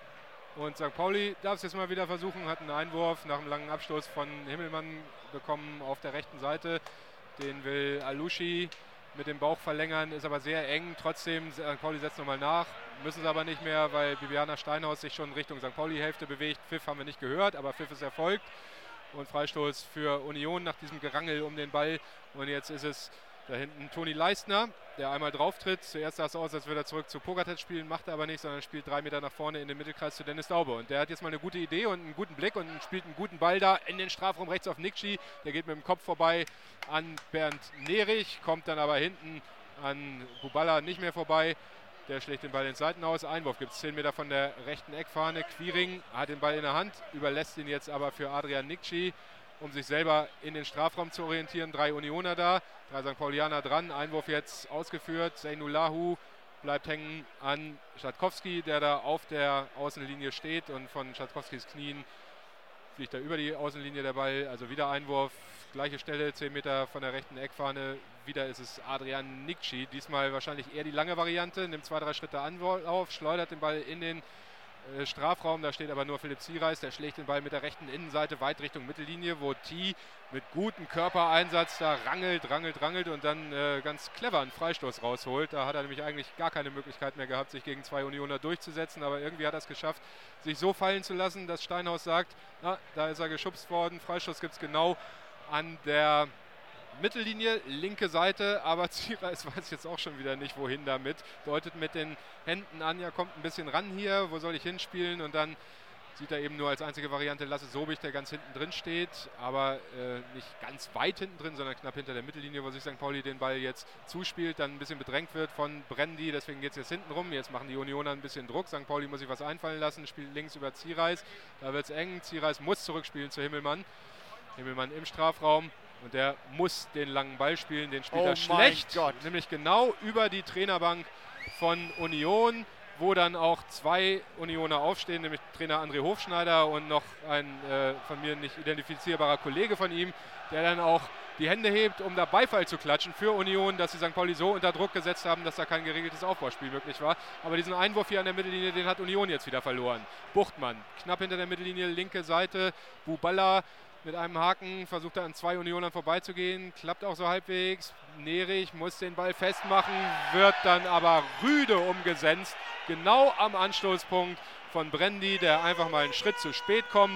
Und Sankt Pauli darf es jetzt mal wieder versuchen, hat einen Einwurf nach einem langen Abstoß von Himmelmann bekommen auf der rechten Seite. Den will Alushi mit dem Bauch verlängern, ist aber sehr eng. Trotzdem, Sankt Pauli setzt nochmal nach, müssen sie aber nicht mehr, weil Bibiana Steinhaus sich schon Richtung Sankt Pauli-Hälfte bewegt. Pfiff haben wir nicht gehört, aber Pfiff ist erfolgt. Und Freistoß für Union nach diesem Gerangel um den Ball. Und jetzt ist es da hinten Toni Leistner, der einmal drauf tritt. Zuerst sah es aus, als würde er zurück zu Pogatetz spielen, macht er aber nicht, sondern spielt drei Meter nach vorne in den Mittelkreis zu Dennis Daube. Und der hat jetzt mal eine gute Idee und einen guten Blick und spielt einen guten Ball da in den Strafraum rechts auf Nikci. Der geht mit dem Kopf vorbei an Bernd Nerich, kommt dann aber hinten an Buballa nicht mehr vorbei. Der schlägt den Ball ins Seitenhaus. Einwurf gibt es zehn Meter von der rechten Eckfahne. Quiring hat den Ball in der Hand, überlässt ihn jetzt aber für Adrian Nikci, um sich selber in den Strafraum zu orientieren. Drei Unioner da, drei Sankt Paulianer dran. Einwurf jetzt ausgeführt. Zeynulahu bleibt hängen an Schatkowski, der da auf der Außenlinie steht. Und von Schatkowskis Knien fliegt er über die Außenlinie der Ball. Also wieder Einwurf, gleiche Stelle, zehn Meter von der rechten Eckfahne. Wieder ist es Adrian Nikci, diesmal wahrscheinlich eher die lange Variante, nimmt zwei, drei Schritte Anlauf, schleudert den Ball in den äh, Strafraum, da steht aber nur Philipp Ziereis, der schlägt den Ball mit der rechten Innenseite weit Richtung Mittellinie, wo T mit gutem Körpereinsatz da rangelt, rangelt, rangelt und dann äh, ganz clever einen Freistoß rausholt. Da hat er nämlich eigentlich gar keine Möglichkeit mehr gehabt, sich gegen zwei Unioner durchzusetzen, aber irgendwie hat er es geschafft, sich so fallen zu lassen, dass Steinhaus sagt, na, da ist er geschubst worden, Freistoß gibt es genau an der Mittellinie, linke Seite, aber Ziereis weiß jetzt auch schon wieder nicht, wohin damit. Deutet mit den Händen an, ja, kommt ein bisschen ran hier, wo soll ich hinspielen? Und dann sieht er eben nur als einzige Variante Lasse Sobich, der ganz hinten drin steht, aber äh, nicht ganz weit hinten drin, sondern knapp hinter der Mittellinie, wo sich Sankt Pauli den Ball jetzt zuspielt, dann ein bisschen bedrängt wird von Brendi, deswegen geht es jetzt hinten rum. Jetzt machen die Unioner ein bisschen Druck. Sankt Pauli muss sich was einfallen lassen, spielt links über Ziereis, da wird es eng. Ziereis muss zurückspielen zu Himmelmann. Himmelmann im Strafraum. Und der muss den langen Ball spielen, den spielt Oh er schlecht, Gott. nämlich genau über die Trainerbank von Union, wo dann auch zwei Unioner aufstehen, nämlich Trainer André Hofschneider und noch ein äh, von mir nicht identifizierbarer Kollege von ihm, der dann auch die Hände hebt, um da Beifall zu klatschen für Union, dass sie Sankt Pauli so unter Druck gesetzt haben, dass da kein geregeltes Aufbauspiel möglich war. Aber diesen Einwurf hier an der Mittellinie, den hat Union jetzt wieder verloren. Buchtmann, knapp hinter der Mittellinie, linke Seite, Buballa mit einem Haken, versucht er an zwei Unionern vorbeizugehen, klappt auch so halbwegs. Nerich muss den Ball festmachen, wird dann aber rüde umgesetzt, genau am Anstoßpunkt von Brendi, der einfach mal einen Schritt zu spät kommt.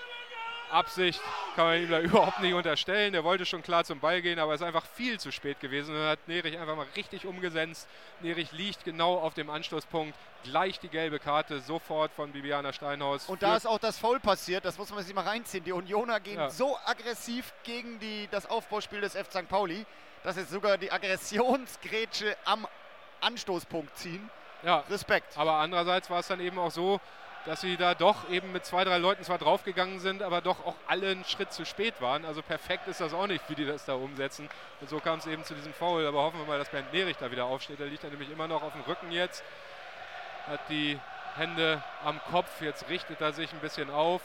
Absicht kann man ihm da überhaupt nicht unterstellen. Der wollte schon klar zum Ball gehen, aber ist einfach viel zu spät gewesen. Und dann hat Nerich einfach mal richtig umgesetzt. Nerich liegt genau auf dem Anstoßpunkt. Gleich die gelbe Karte sofort von Bibiana Steinhaus. Und da ist auch das Foul passiert, das muss man sich mal reinziehen. Die Unioner gehen Ja. so aggressiv gegen die, das Aufbauspiel des F C Sankt Pauli, dass sie sogar die Aggressionsgrätsche am Anstoßpunkt ziehen. Ja, Respekt. aber andererseits war es dann eben auch so, dass sie da doch eben mit zwei, drei Leuten zwar draufgegangen sind, aber doch auch alle einen Schritt zu spät waren. Also perfekt ist das auch nicht, wie die das da umsetzen. Und so kam es eben zu diesem Foul. Aber hoffen wir mal, dass Bernd Nerich da wieder aufsteht. Der liegt da nämlich immer noch auf dem Rücken jetzt. Hat die Hände am Kopf. Jetzt richtet er sich ein bisschen auf,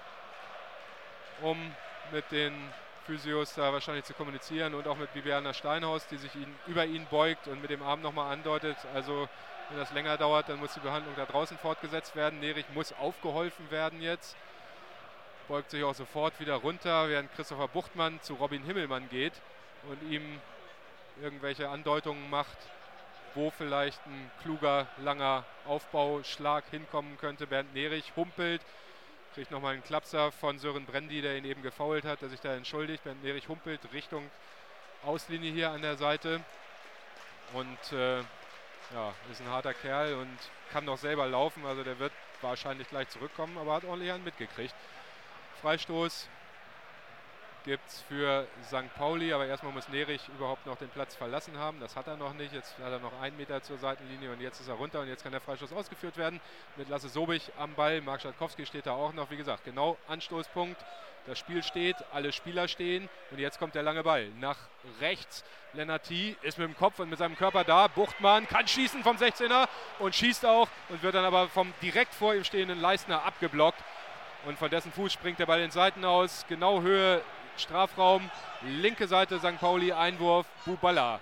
um mit den Physios da wahrscheinlich zu kommunizieren und auch mit Bibiana Steinhaus, die sich ihn, über ihn beugt und mit dem Arm nochmal andeutet. Also wenn das länger dauert, dann muss die Behandlung da draußen fortgesetzt werden. Nerich muss aufgeholfen werden jetzt. Beugt sich auch sofort wieder runter, während Christopher Buchtmann zu Robin Himmelmann geht und ihm irgendwelche Andeutungen macht, wo vielleicht ein kluger, langer Aufbauschlag hinkommen könnte. Bernd Nerich humpelt, kriegt nochmal einen Klapser von Sören Brendi, der ihn eben gefoult hat, der sich da entschuldigt. Bernd Nerich humpelt Richtung Auslinie hier an der Seite und äh, ja, ist ein harter Kerl und kann noch selber laufen, also der wird wahrscheinlich gleich zurückkommen, aber hat ordentlich einen mitgekriegt. Freistoß gibt es für Sankt Pauli, aber erstmal muss Nerich überhaupt noch den Platz verlassen haben. Das hat er noch nicht. Jetzt hat er noch einen Meter zur Seitenlinie und jetzt ist er runter und jetzt kann der Freistoß ausgeführt werden. Mit Lasse Sobich am Ball. Marc Schatkowski steht da auch noch. Wie gesagt, genau Anstoßpunkt. Das Spiel steht, alle Spieler stehen und jetzt kommt der lange Ball. Nach rechts, Lennart Thiel ist mit dem Kopf und mit seinem Körper da. Buchtmann kann schießen vom sechzehner und schießt auch und wird dann aber vom direkt vor ihm stehenden Leistner abgeblockt. Und von dessen Fuß springt der Ball in Seiten aus. Genau Höhe Strafraum, linke Seite Sankt Pauli, Einwurf, Buballa.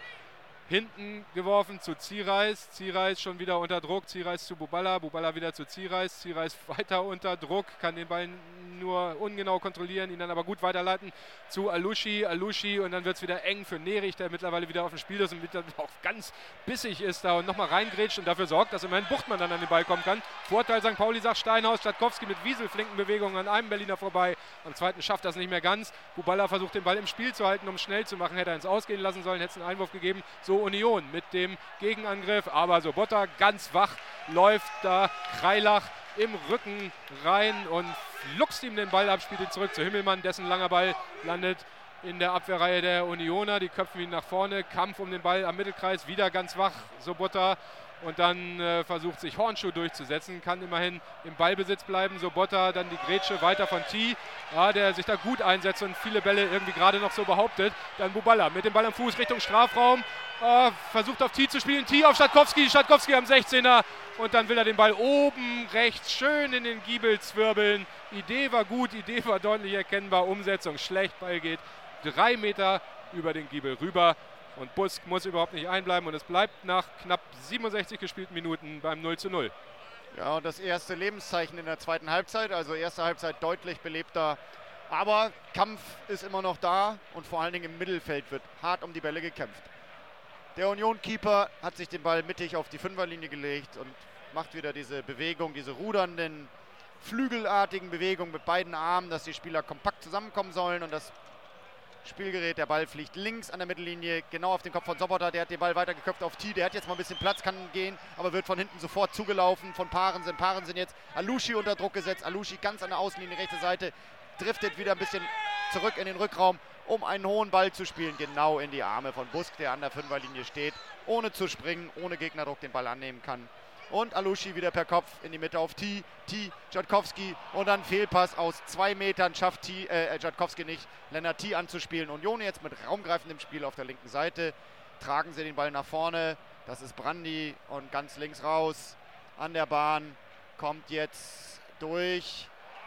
Hinten geworfen zu Ziereis, Ziereis schon wieder unter Druck, Ziereis zu Buballa, Buballa wieder zu Ziereis, Ziereis weiter unter Druck, kann den Ball nur ungenau kontrollieren, ihn dann aber gut weiterleiten zu Aluschi, Aluschi und dann wird es wieder eng für Nerich, der mittlerweile wieder auf dem Spiel ist und wieder auch ganz bissig ist da und nochmal reingrätscht und dafür sorgt, dass immerhin Buchtmann dann an den Ball kommen kann. Vorteil Sankt Pauli, sagt Steinhaus, Stadkowski mit wieselflinken Bewegungen an einem Berliner vorbei, am zweiten schafft das nicht mehr ganz. Buballa versucht den Ball im Spiel zu halten, um schnell zu machen, hätte er ins Ausgehen lassen sollen, hätte es einen Einwurf gegeben, so Union mit dem Gegenangriff, aber Sobotta ganz wach, läuft da Kreilach im Rücken rein und luchst ihm den Ball ab, spielt ihn zurück zu Himmelmann, dessen langer Ball landet in der Abwehrreihe der Unioner, die köpfen ihn nach vorne, Kampf um den Ball am Mittelkreis, wieder ganz wach Sobotta und dann äh, versucht sich Hornschuh durchzusetzen, kann immerhin im Ballbesitz bleiben, Sobotta, dann die Grätsche weiter von T, ja, der sich da gut einsetzt und viele Bälle irgendwie gerade noch so behauptet, dann Buballa mit dem Ball am Fuß Richtung Strafraum, äh, versucht auf T zu spielen, T auf Stadkowski, Stadkowski am sechzehner und dann will er den Ball oben rechts schön in den Giebel zwirbeln, Idee war gut, Idee war deutlich erkennbar, Umsetzung schlecht, Ball geht drei Meter über den Giebel rüber. Und Busk muss überhaupt nicht einbleiben und es bleibt nach knapp siebenundsechzig gespielten Minuten beim null zu null. Ja, und das erste Lebenszeichen in der zweiten Halbzeit, also erste Halbzeit deutlich belebter. Aber Kampf ist immer noch da und vor allen Dingen im Mittelfeld wird hart um die Bälle gekämpft. Der Union-Keeper hat sich den Ball mittig auf die Fünferlinie gelegt und macht wieder diese Bewegung, diese rudernden, flügelartigen Bewegungen mit beiden Armen, dass die Spieler kompakt zusammenkommen sollen und das Spielgerät, der Ball fliegt links an der Mittellinie, genau auf den Kopf von Sobotta, der hat den Ball weitergeköpft auf T, der hat jetzt mal ein bisschen Platz, kann gehen, aber wird von hinten sofort zugelaufen von Parensen. Parensen jetzt Aluschi unter Druck gesetzt, Aluschi ganz an der Außenlinie, rechte Seite, driftet wieder ein bisschen zurück in den Rückraum, um einen hohen Ball zu spielen, genau in die Arme von Busk, der an der Fünferlinie steht, ohne zu springen, ohne Gegnerdruck den Ball annehmen kann. Und Aluschi wieder per Kopf in die Mitte auf T, T, Stadkowski und dann Fehlpass aus zwei Metern schafft T, äh, Stadkowski nicht, Lennart T anzuspielen. Union jetzt mit raumgreifendem Spiel auf der linken Seite, tragen sie den Ball nach vorne, das ist Brandi und ganz links raus an der Bahn, kommt jetzt durch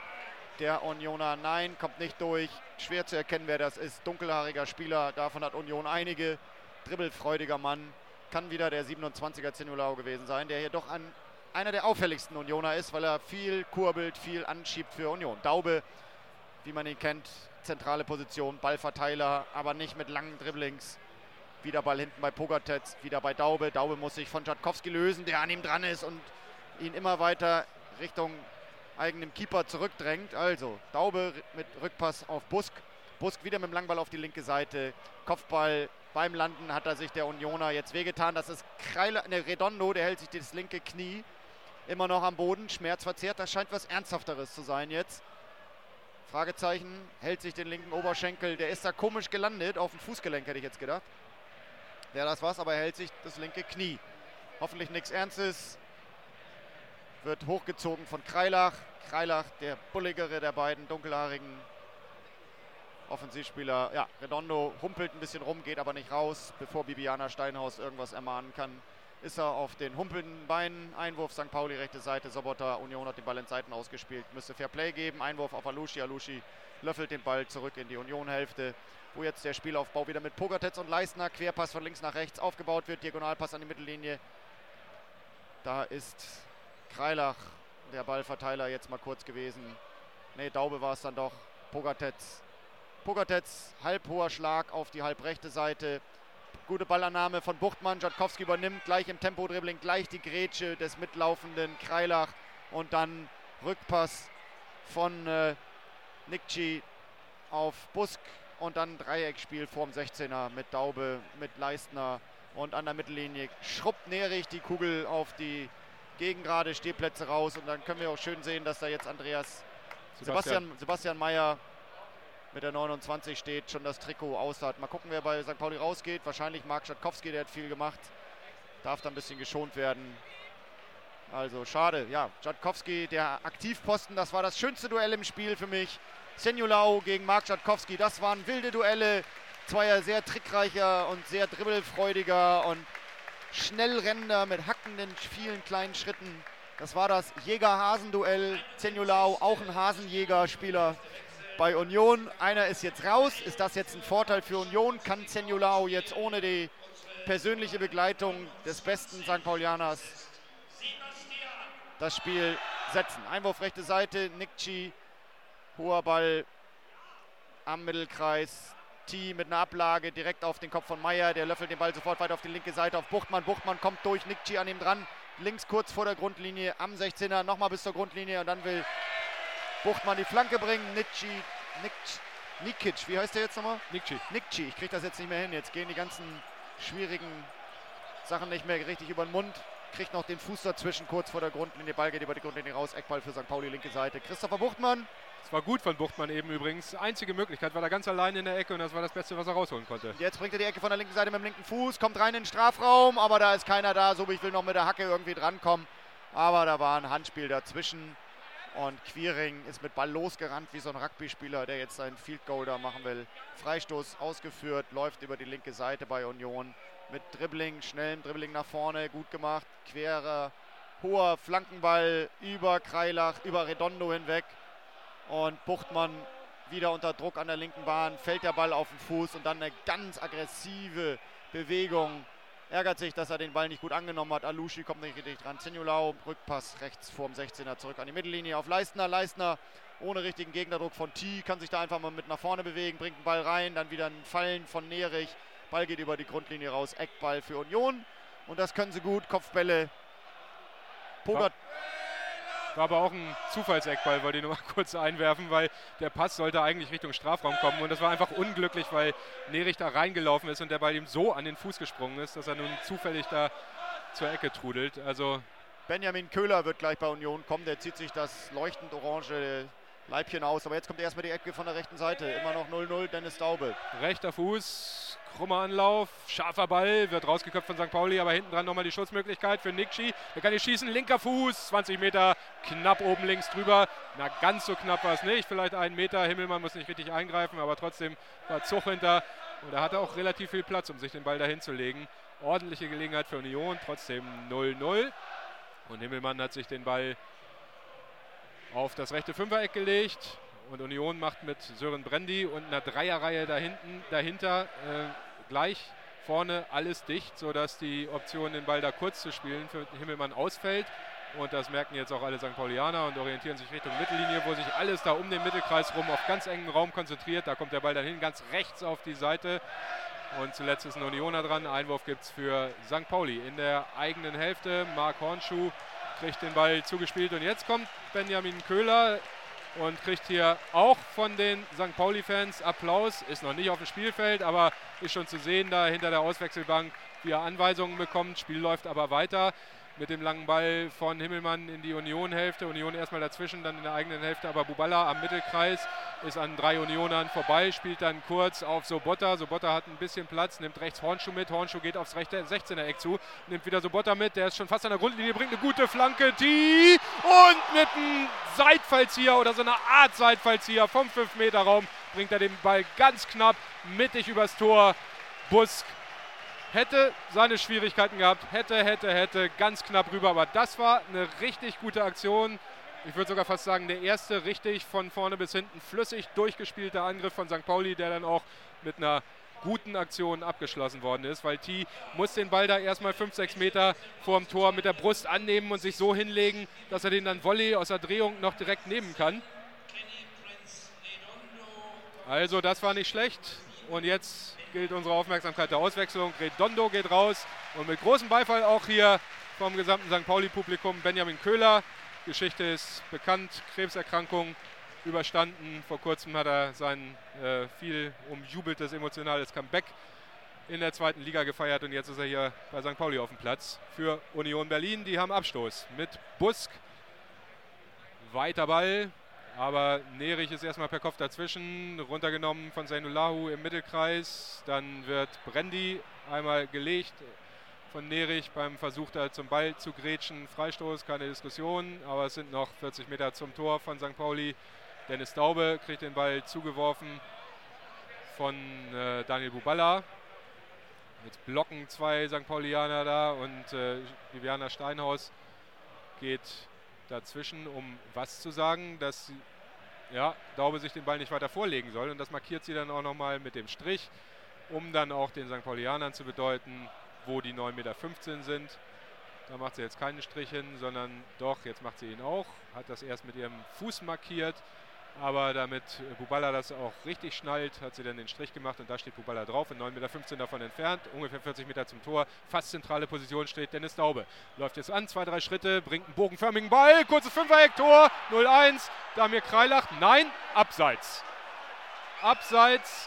der Unioner, nein, kommt nicht durch, schwer zu erkennen, wer das ist, dunkelhaariger Spieler, davon hat Union einige, dribbelfreudiger Mann. Kann wieder der siebenundzwanziger Zenulau gewesen sein, der hier doch an einer der auffälligsten Unioner ist, weil er viel kurbelt, viel anschiebt für Union. Daube, wie man ihn kennt, zentrale Position, Ballverteiler, aber nicht mit langen Dribblings. Wieder Ball hinten bei Pogatetz, wieder bei Daube. Daube muss sich von Stadkowski lösen, der an ihm dran ist und ihn immer weiter Richtung eigenem Keeper zurückdrängt. Also Daube mit Rückpass auf Busk. Busk wieder mit dem Langball auf die linke Seite, Kopfball. Beim Landen hat er sich der Unioner jetzt wehgetan. Das ist Kreile, ne, Redondo, der hält sich das linke Knie immer noch am Boden, schmerzverzerrt. Das scheint was Ernsthafteres zu sein jetzt. Fragezeichen, hält sich den linken Oberschenkel. Der ist da komisch gelandet, auf dem Fußgelenk hätte ich jetzt gedacht. Wäre das was, aber er hält sich das linke Knie. Hoffentlich nichts Ernstes. Wird hochgezogen von Kreilach. Kreilach, der bulligere der beiden dunkelhaarigen Offensivspieler, ja, Redondo humpelt ein bisschen rum, geht aber nicht raus, bevor Bibiana Steinhaus irgendwas ermahnen kann. Ist er auf den humpelnden Beinen, Einwurf Sankt Pauli, rechte Seite, Sobotta, Union hat den Ball in Seiten ausgespielt, müsste Fair Play geben, Einwurf auf Aluschi, Aluschi löffelt den Ball zurück in die Union-Hälfte, wo jetzt der Spielaufbau wieder mit Pogatetz und Leistner, Querpass von links nach rechts aufgebaut wird, Diagonalpass an die Mittellinie. Da ist Kreilach, der Ballverteiler, jetzt mal kurz gewesen. Ne, Daube war es dann doch, Pogatetz. Pogatetz, halbhoher Schlag auf die halbrechte Seite. Gute Ballannahme von Buchtmann. Stadkowski übernimmt gleich im Tempo-Dribbling, gleich die Grätsche des mitlaufenden Kreilach. Und dann Rückpass von äh, Nikci auf Busk. Und dann Dreieckspiel vorm sechzehner mit Daube, mit Leistner. Und an der Mittellinie schrubbt Nerich die Kugel auf die gegengerade Stehplätze raus. Und dann können wir auch schön sehen, dass da jetzt Andreas Sebastian, Sebastian, Sebastian Meyer mit der neunundzwanzig steht, schon das Trikot aus hat. Mal gucken, wer bei Sankt Pauli rausgeht. Wahrscheinlich Marc Stadkowski, der hat viel gemacht. Darf da ein bisschen geschont werden. Also schade, ja. Stadkowski, der Aktivposten, das war das schönste Duell im Spiel für mich. Senjulau gegen Marc Jatkowski. Das waren wilde Duelle. Zweier sehr trickreicher und sehr dribbelfreudiger und Schnellrennender mit hackenden, vielen kleinen Schritten. Das war das Jäger-Hasen-Duell. Senjulau, auch ein Hasenjäger-Spieler bei Union. Einer ist jetzt raus. Ist das jetzt ein Vorteil für Union? Kann Senjulau jetzt ohne die persönliche Begleitung des besten Sankt Paulianers das Spiel setzen? Einwurf rechte Seite, Nikci, hoher Ball am Mittelkreis. T mit einer Ablage direkt auf den Kopf von Meyer. Der löffelt den Ball sofort weiter auf die linke Seite auf Buchtmann. Buchtmann kommt durch, Nikci an ihm dran. Links kurz vor der Grundlinie, am sechzehner, nochmal bis zur Grundlinie und dann will Buchtmann die Flanke bringen. Nikci, Nikci, Nikic, wie heißt der jetzt nochmal? Nikci. Nikci, ich krieg das jetzt nicht mehr hin. Jetzt gehen die ganzen schwierigen Sachen nicht mehr richtig über den Mund. Kriegt noch den Fuß dazwischen, kurz vor der Grundlinie. Ball geht über die Grundlinie raus. Eckball für Sankt Pauli, linke Seite. Christopher Buchtmann. Das war gut von Buchtmann eben übrigens. Einzige Möglichkeit, war er ganz allein in der Ecke und das war das Beste, was er rausholen konnte. Jetzt bringt er die Ecke von der linken Seite mit dem linken Fuß, kommt rein in den Strafraum, aber da ist keiner da. So, ich will noch mit der Hacke irgendwie drankommen. Aber da war ein Handspiel dazwischen und Quiring ist mit Ball losgerannt wie so ein Rugby-Spieler, der jetzt seinen Field Goal da machen will. Freistoß ausgeführt, läuft über die linke Seite bei Union mit Dribbling, schnellem Dribbling nach vorne, gut gemacht. Querer, hoher Flankenball über Kreilach, über Redondo hinweg. Und Buchtmann wieder unter Druck an der linken Bahn, fällt der Ball auf den Fuß und dann eine ganz aggressive Bewegung. Ärgert sich, dass er den Ball nicht gut angenommen hat. Alushi kommt nicht richtig dran. Senjulau, Rückpass rechts vorm sechzehner zurück an die Mittellinie auf Leistner. Leistner ohne richtigen Gegnerdruck von T, kann sich da einfach mal mit nach vorne bewegen, bringt den Ball rein, dann wieder ein Fallen von Nerich. Ball geht über die Grundlinie raus, Eckball für Union. Und das können sie gut, Kopfbälle. Pogert. War aber auch ein Zufallseckball, wollte ich nur mal kurz einwerfen, weil der Pass sollte eigentlich Richtung Strafraum kommen und das war einfach unglücklich, weil Nerich da reingelaufen ist und der Ball ihm so an den Fuß gesprungen ist, dass er nun zufällig da zur Ecke trudelt. Also Benjamin Köhler wird gleich bei Union kommen, der zieht sich das leuchtend orange Leibchen aus, aber jetzt kommt erstmal die Ecke von der rechten Seite, immer noch null null, Dennis Daube. Rechter Fuß, krummer Anlauf, scharfer Ball, wird rausgeköpft von Sankt Pauli, aber hinten dran nochmal die Schussmöglichkeit für Nikci. Der kann hier schießen, linker Fuß, zwanzig Meter, knapp oben links drüber. Na, ganz so knapp war es nicht, vielleicht einen Meter. Himmelmann muss nicht richtig eingreifen, aber trotzdem war Zug hinter. Und er hatte auch relativ viel Platz, um sich den Ball dahin zu legen. Ordentliche Gelegenheit für Union, trotzdem null null. Und Himmelmann hat sich den Ball auf das rechte Fünfereck gelegt. Und Union macht mit Sören Brendi und einer Dreierreihe dahinten, dahinter äh, gleich vorne alles dicht, sodass die Option, den Ball da kurz zu spielen, für Himmelmann ausfällt. Und das merken jetzt auch alle Sankt Paulianer und orientieren sich Richtung Mittellinie, wo sich alles da um den Mittelkreis rum auf ganz engen Raum konzentriert. Da kommt der Ball dann hin, ganz rechts auf die Seite. Und zuletzt ist ein Unioner dran. Einwurf gibt es für Sankt Pauli in der eigenen Hälfte. Marc Hornschuh kriegt den Ball zugespielt. Und jetzt kommt Benjamin Köhler und kriegt hier auch von den Sankt Pauli-Fans Applaus. Ist noch nicht auf dem Spielfeld, aber ist schon zu sehen da hinter der Auswechselbank, wie er Anweisungen bekommt. Spiel läuft aber weiter mit dem langen Ball von Himmelmann in die Union-Hälfte. Union erstmal dazwischen, dann in der eigenen Hälfte, aber Buballa am Mittelkreis ist an drei Unionern vorbei, spielt dann kurz auf Sobotta. Sobotta hat ein bisschen Platz, nimmt rechts Hornschuh mit. Hornschuh geht aufs rechte sechzehner Eck zu, nimmt wieder Sobotta mit, der ist schon fast an der Grundlinie, bringt eine gute Flanke, die und mit einem Seitfallzieher oder so einer Art Seitfallzieher vom fünf Meter Raum bringt er den Ball ganz knapp mittig übers Tor. Busk hätte seine Schwierigkeiten gehabt, hätte, hätte, hätte, ganz knapp rüber, aber das war eine richtig gute Aktion. Ich würde sogar fast sagen, der erste richtig von vorne bis hinten flüssig durchgespielte Angriff von Sankt Pauli, der dann auch mit einer guten Aktion abgeschlossen worden ist, weil T muss den Ball da erstmal fünf, sechs Meter vorm Tor mit der Brust annehmen und sich so hinlegen, dass er den dann Volley aus der Drehung noch direkt nehmen kann. Also das war nicht schlecht und jetzt gilt unsere Aufmerksamkeit der Auswechslung. Redondo geht raus und mit großem Beifall auch hier vom gesamten Sankt Pauli-Publikum Benjamin Köhler. Geschichte ist bekannt, Krebserkrankung überstanden. Vor kurzem hat er sein äh, viel umjubeltes emotionales Comeback in der zweiten Liga gefeiert und jetzt ist er hier bei Sankt Pauli auf dem Platz für Union Berlin. Die haben Abstoß mit Busk. Weiter Ball. Aber Nerich ist erstmal per Kopf dazwischen, runtergenommen von Senjulau im Mittelkreis. Dann wird Brendi einmal gelegt von Nerich beim Versuch da zum Ball zu grätschen. Freistoß, keine Diskussion, aber es sind noch vierzig Meter zum Tor von Sankt Pauli. Dennis Daube kriegt den Ball zugeworfen von äh, Daniel Buballa. Jetzt blocken zwei Sankt Paulianer da und äh, Viviana Steinhaus geht dazwischen, um was zu sagen, dass ja, Daube sich den Ball nicht weiter vorlegen soll. Und das markiert sie dann auch nochmal mit dem Strich, um dann auch den Sankt Paulianern zu bedeuten, wo die neun Meter fünfzehn sind. Da macht sie jetzt keinen Strich hin, sondern doch, jetzt macht sie ihn auch. Hat das erst mit ihrem Fuß markiert. Aber damit Buballa das auch richtig schnallt, hat sie dann den Strich gemacht und da steht Buballa drauf, in neun Meter fünfzehn davon entfernt, ungefähr vierzig Meter zum Tor, fast zentrale Position steht Dennis Daube. Läuft jetzt an, zwei, drei Schritte, bringt einen bogenförmigen Ball, kurzes Fünfereck-Tor, null eins, Damir Kreilach, nein, abseits. Abseits.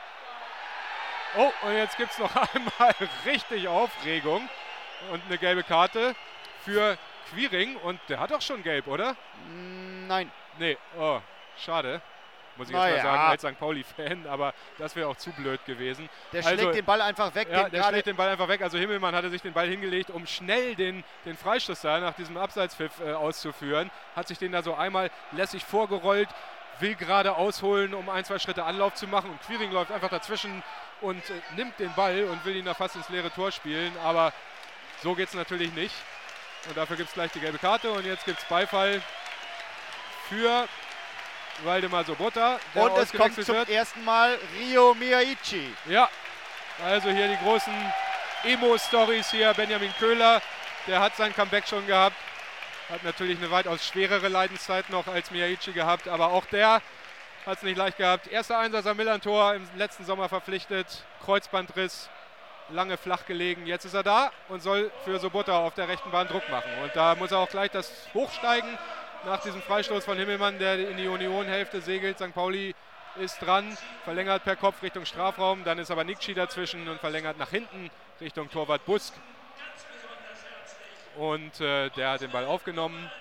Oh, und jetzt gibt es noch einmal richtig Aufregung und eine gelbe Karte für Quiring und der hat doch schon gelb, oder? Nein. Nee, oh. Schade, muss ich Na jetzt mal ja. sagen, als Sankt Pauli-Fan, aber das wäre auch zu blöd gewesen. Der also, schlägt den Ball einfach weg. Ja, den der schlägt den Ball einfach weg. Also Himmelmann hatte sich den Ball hingelegt, um schnell den, den Freistoß da nach diesem Abseitspfiff äh, auszuführen. Hat sich den da so einmal lässig vorgerollt, will gerade ausholen, um ein, zwei Schritte Anlauf zu machen. Und Quiring läuft einfach dazwischen und äh, nimmt den Ball und will ihn da fast ins leere Tor spielen. Aber so geht es natürlich nicht. Und dafür gibt es gleich die gelbe Karte. Und jetzt gibt es Beifall für Waldemar Sobota, der und es kommt ausgewechselt zum wird. ersten Mal Ryo Miyaichi. Ja, also hier die großen Emo-Stories hier. Benjamin Köhler, der hat sein Comeback schon gehabt. Hat natürlich eine weitaus schwerere Leidenszeit noch als Miyaichi gehabt, aber auch der hat es nicht leicht gehabt. Erster Einsatz am Millern-Tor, im letzten Sommer verpflichtet. Kreuzbandriss, lange flach gelegen. Jetzt ist er da und soll für Sobota auf der rechten Bahn Druck machen. Und da muss er auch gleich das Hochsteigen. Nach diesem Freistoß von Himmelmann, der in die Union-Hälfte segelt. Sankt Pauli ist dran, verlängert per Kopf Richtung Strafraum. Dann ist aber Nikci dazwischen und verlängert nach hinten Richtung Torwart Busk. Und äh, der hat den Ball aufgenommen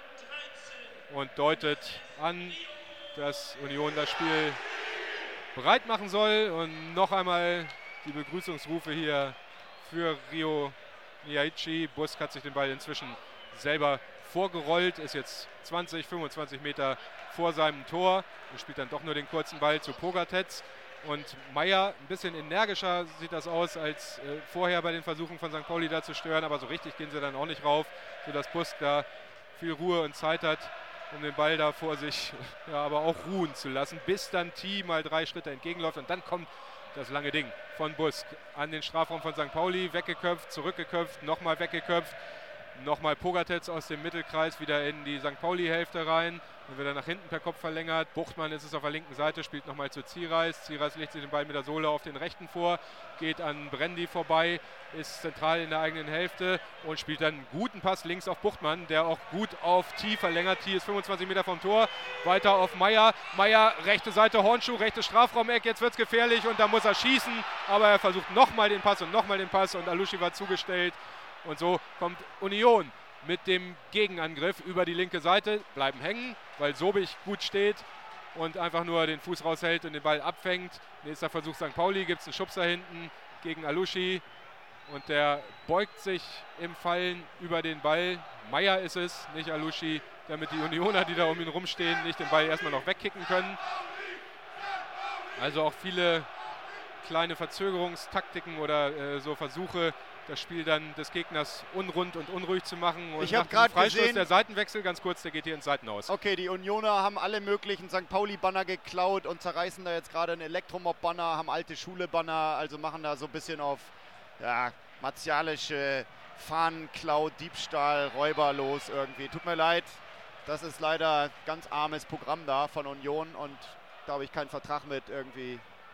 und deutet an, dass Union das Spiel bereit machen soll. Und noch einmal die Begrüßungsrufe hier für Ryo Miyaichi. Busk hat sich den Ball inzwischen selber vorgerollt, ist jetzt zwanzig, fünfundzwanzig Meter vor seinem Tor und spielt dann doch nur den kurzen Ball zu Pogatetz. Und Meier, ein bisschen energischer sieht das aus als äh, vorher bei den Versuchen von Sankt Pauli da zu stören, aber so richtig gehen sie dann auch nicht rauf, sodass Busk da viel Ruhe und Zeit hat, um den Ball da vor sich ja, aber auch ruhen zu lassen, bis dann T mal drei Schritte entgegenläuft und dann kommt das lange Ding von Busk an den Strafraum von Sankt Pauli, weggeköpft, zurückgeköpft, nochmal weggeköpft. Nochmal Pogatetz aus dem Mittelkreis wieder in die Sankt Pauli-Hälfte rein. Dann wird er nach hinten per Kopf verlängert. Buchtmann ist es auf der linken Seite, spielt nochmal zu Ziereis. Ziereis legt sich den Ball mit der Sohle auf den rechten vor, geht an Brendi vorbei, ist zentral in der eigenen Hälfte und spielt dann einen guten Pass links auf Buchtmann, der auch gut auf T verlängert. T ist fünfundzwanzig Meter vom Tor. Weiter auf Meier. Meier, rechte Seite, Hornschuh, rechtes Strafraumeck. Jetzt wird es gefährlich und da muss er schießen. Aber er versucht nochmal den Pass und nochmal den Pass und Alushi war zugestellt. Und so kommt Union mit dem Gegenangriff über die linke Seite, bleiben hängen, weil Sobich gut steht und einfach nur den Fuß raushält und den Ball abfängt. Nächster Versuch Sankt Pauli, gibt es einen Schubser hinten gegen Alushi und der beugt sich im Fallen über den Ball. Meier ist es, nicht Alushi, damit die Unioner, die da um ihn rumstehen, nicht den Ball erstmal noch wegkicken können. Also auch viele kleine Verzögerungstaktiken oder äh, so Versuche, das Spiel dann des Gegners unrund und unruhig zu machen. Und ich habe nach gerade diesem Freistoß gesehen, der Seitenwechsel, ganz kurz, der geht hier ins Seitenhaus. Okay, die Unioner haben alle möglichen Sankt Pauli-Banner geklaut und zerreißen da jetzt gerade einen Elektromob-Banner, haben alte Schule-Banner, also machen da so ein bisschen auf ja, martialische Fahnenklau, Diebstahl, Räuber los irgendwie. Tut mir leid, das ist leider ganz armes Programm da von Union und da habe ich keinen Vertrag mit irgendwie.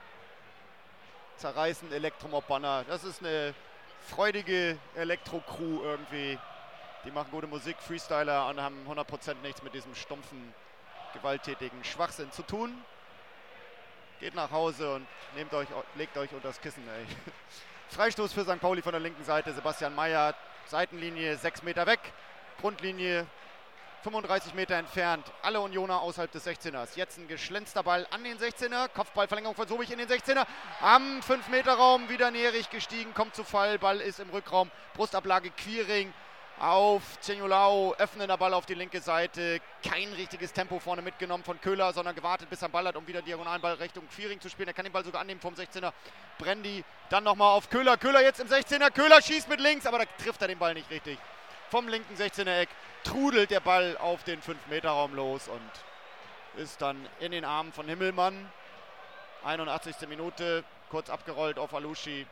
Zerreißen Elektromob-Banner, das ist eine freudige Elektro-Crew irgendwie. Die machen gute Musik, Freestyler und haben hundert Prozent nichts mit diesem stumpfen, gewalttätigen Schwachsinn zu tun. Geht nach Hause und nehmt euch, legt euch unter das Kissen. Ey. Freistoß für Sankt Pauli von der linken Seite. Sebastian Meier, Seitenlinie sechs Meter weg, Grundlinie fünfunddreißig Meter entfernt. Alle Unioner außerhalb des sechzehners. Jetzt ein geschlänzter Ball an den sechzehner. Kopfballverlängerung von Sobich in den sechzehner. Am fünf Meter Raum wieder Nerich gestiegen, kommt zu Fall. Ball ist im Rückraum. Brustablage Quiring. auf Zeniolau, öffnender Ball auf die linke Seite, kein richtiges Tempo vorne mitgenommen von Köhler, sondern gewartet, bis er Ball hat, um wieder diagonalen Ball Richtung Quiring zu spielen. Er kann den Ball sogar annehmen vom sechzehner. Brandy dann nochmal auf Köhler, Köhler jetzt im sechzehner, Köhler schießt mit links, aber da trifft er den Ball nicht richtig. Vom linken sechzehner Eck trudelt der Ball auf den fünf Meter Raum los und ist dann in den Armen von Himmelmann. einundachtzigste Minute, kurz abgerollt auf Alushi.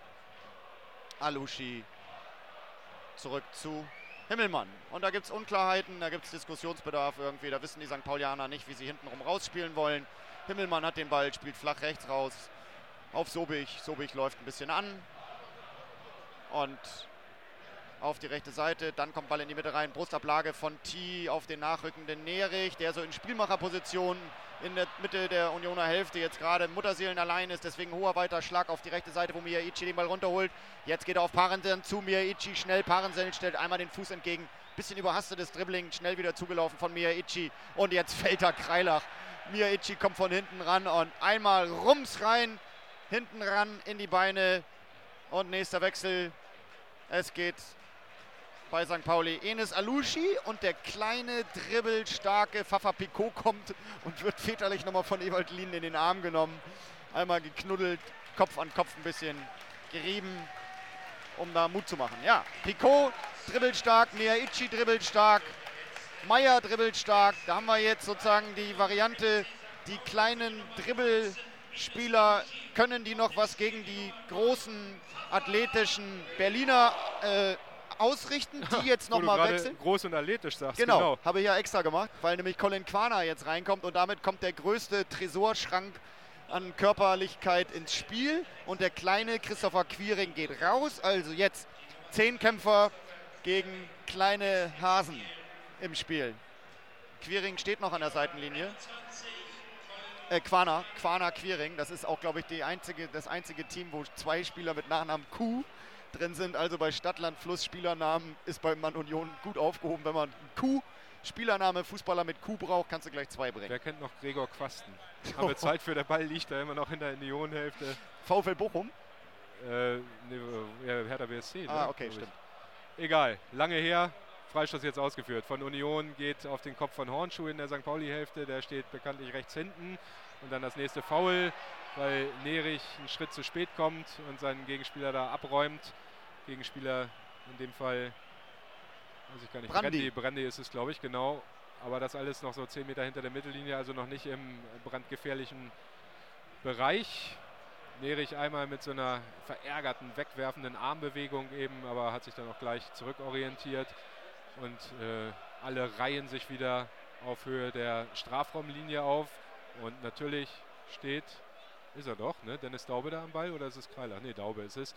Alushi zurück zu Himmelmann. Und da gibt es Unklarheiten, da gibt es Diskussionsbedarf irgendwie. Da wissen die Sankt Paulianer nicht, wie sie hintenrum rausspielen wollen. Himmelmann hat den Ball, spielt flach rechts raus auf Sobich. Sobich läuft ein bisschen an. Und auf die rechte Seite. Dann kommt Ball in die Mitte rein. Brustablage von T auf den nachrückenden Nerich, der so in Spielmacherposition in der Mitte der Unioner Hälfte jetzt gerade Mutterseelen allein ist. Deswegen hoher weiter Schlag auf die rechte Seite, wo Miyaichi den Ball runterholt. Jetzt geht er auf Parensen zu. Miyaichi schnell. Parensen stellt einmal den Fuß entgegen. Bisschen überhastetes Dribbling. Schnell wieder zugelaufen von Miyaichi. Und jetzt fällt da Kreilach. Miyaichi kommt von hinten ran und einmal rums rein. Hinten ran in die Beine. Und nächster Wechsel. Es geht bei Sankt Pauli Enes Alushi und der kleine, dribbelstarke Fafa Picot kommt und wird väterlich nochmal von Ewald Lien in den Arm genommen. Einmal geknuddelt, Kopf an Kopf ein bisschen gerieben, um da Mut zu machen. Ja, Picot dribbelstark, Miyaichi dribbelstark, Meier dribbelstark. Da haben wir jetzt sozusagen die Variante, die kleinen Dribbelspieler, können die noch was gegen die großen athletischen Berliner äh, ausrichten, die jetzt nochmal wechseln. Groß und athletisch sagst. Genau, genau. habe ich ja extra gemacht, weil nämlich Colin Quana jetzt reinkommt und damit kommt der größte Tresorschrank an Körperlichkeit ins Spiel und der kleine Christopher Quiring geht raus. Also jetzt zehn Kämpfer gegen kleine Hasen im Spiel. Quiring steht noch an der Seitenlinie. Äh, Quana, Quana Quiring, das ist auch, glaube ich, die einzige, das einzige Team, wo zwei Spieler mit Nachnamen Q drin sind. Also bei Stadtland Fluss Spielernamen ist bei Mann Union gut aufgehoben. Wenn man Q, Spielername, Fußballer mit Q braucht, kannst du gleich zwei bringen. Wer kennt noch Gregor Quasten? Haben wir Zeit für, der Ball liegt da immer noch in der Unionhälfte. VfL Bochum? Äh, ne, ja, Hertha B S C. Ah, ne? okay, stimmt. Egal, lange her. Freistoß jetzt ausgeführt. Von Union geht auf den Kopf von Hornschuh in der Sankt Pauli-Hälfte. Der steht bekanntlich rechts hinten. Und dann das nächste Foul, weil Nerich einen Schritt zu spät kommt und seinen Gegenspieler da abräumt. Gegenspieler in dem Fall, weiß ich gar nicht, Brandy. Brandy, Brandy ist es, glaube ich, genau. Aber das alles noch so zehn Meter hinter der Mittellinie, also noch nicht im brandgefährlichen Bereich. Nerich einmal mit so einer verärgerten, wegwerfenden Armbewegung eben, aber hat sich dann auch gleich zurückorientiert. Und äh, alle reihen sich wieder auf Höhe der Strafraumlinie auf. Und natürlich steht, ist er doch, ne? Dennis Daube da am Ball oder ist es Kreilach? Ne, Daube ist es.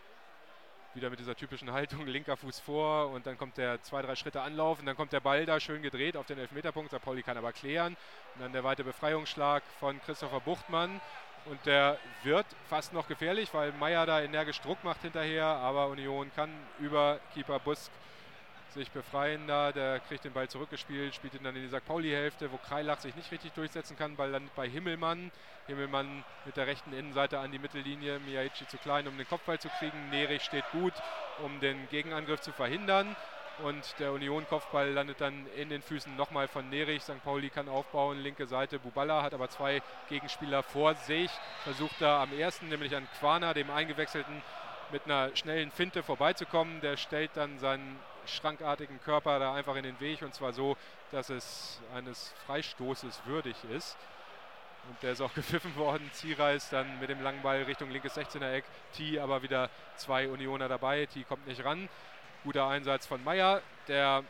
Wieder mit dieser typischen Haltung, linker Fuß vor und dann kommt der zwei, drei Schritte Anlauf und dann kommt der Ball da schön gedreht auf den Elfmeterpunkt. Sankt Pauli kann aber klären. Und dann der weite Befreiungsschlag von Christopher Buchtmann. Und der wird fast noch gefährlich, weil Meier da energisch Druck macht hinterher. Aber Union kann über Keeper Busk sich befreien da. Der kriegt den Ball zurückgespielt, spielt ihn dann in die Sankt Pauli-Hälfte, wo Kreilach sich nicht richtig durchsetzen kann. Ball landet bei Himmelmann. Himmelmann mit der rechten Innenseite an die Mittellinie. Miyaichi zu klein, um den Kopfball zu kriegen. Nerich steht gut, um den Gegenangriff zu verhindern. Und der Union-Kopfball landet dann in den Füßen nochmal von Nerich. Sankt Pauli kann aufbauen, linke Seite. Buballa hat aber zwei Gegenspieler vor sich. Versucht da am ersten, nämlich an Quana, dem Eingewechselten, mit einer schnellen Finte vorbeizukommen. Der stellt dann seinen schrankartigen Körper da einfach in den Weg. Und zwar so, dass es eines Freistoßes würdig ist. Und der ist auch gepfiffen worden. Ziereis dann mit dem langen Ball Richtung linkes sechzehner Eck. T aber wieder zwei Unioner dabei. T kommt nicht ran. Guter Einsatz von Meier, der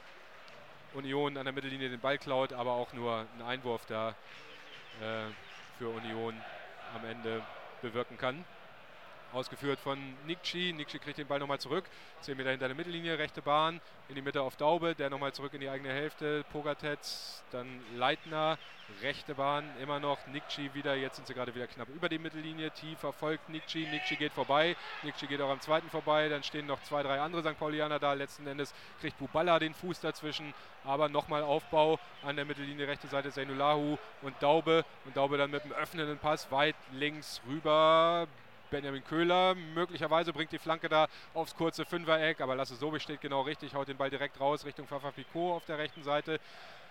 Union an der Mittellinie den Ball klaut, aber auch nur einen Einwurf da äh, für Union am Ende bewirken kann. Ausgeführt von Nikci. Nikci kriegt den Ball nochmal zurück. zehn Meter hinter der Mittellinie, rechte Bahn. In die Mitte auf Daube, der nochmal zurück in die eigene Hälfte. Pogatetz, dann Leitner, rechte Bahn immer noch. Nikci wieder, jetzt sind sie gerade wieder knapp über die Mittellinie. Tief verfolgt Nikci. Nikci geht vorbei. Nikci geht auch am zweiten vorbei. Dann stehen noch zwei, drei andere Sankt Paulianer da. Letzten Endes kriegt Buballa den Fuß dazwischen. Aber nochmal Aufbau an der Mittellinie, rechte Seite Zainulahu und Daube. Und Daube dann mit einem öffnenden Pass weit links rüber. Benjamin Köhler. Möglicherweise bringt die Flanke da aufs kurze Fünfereck, aber Lasse Sobich steht genau richtig, haut den Ball direkt raus Richtung Fafa Picault auf der rechten Seite.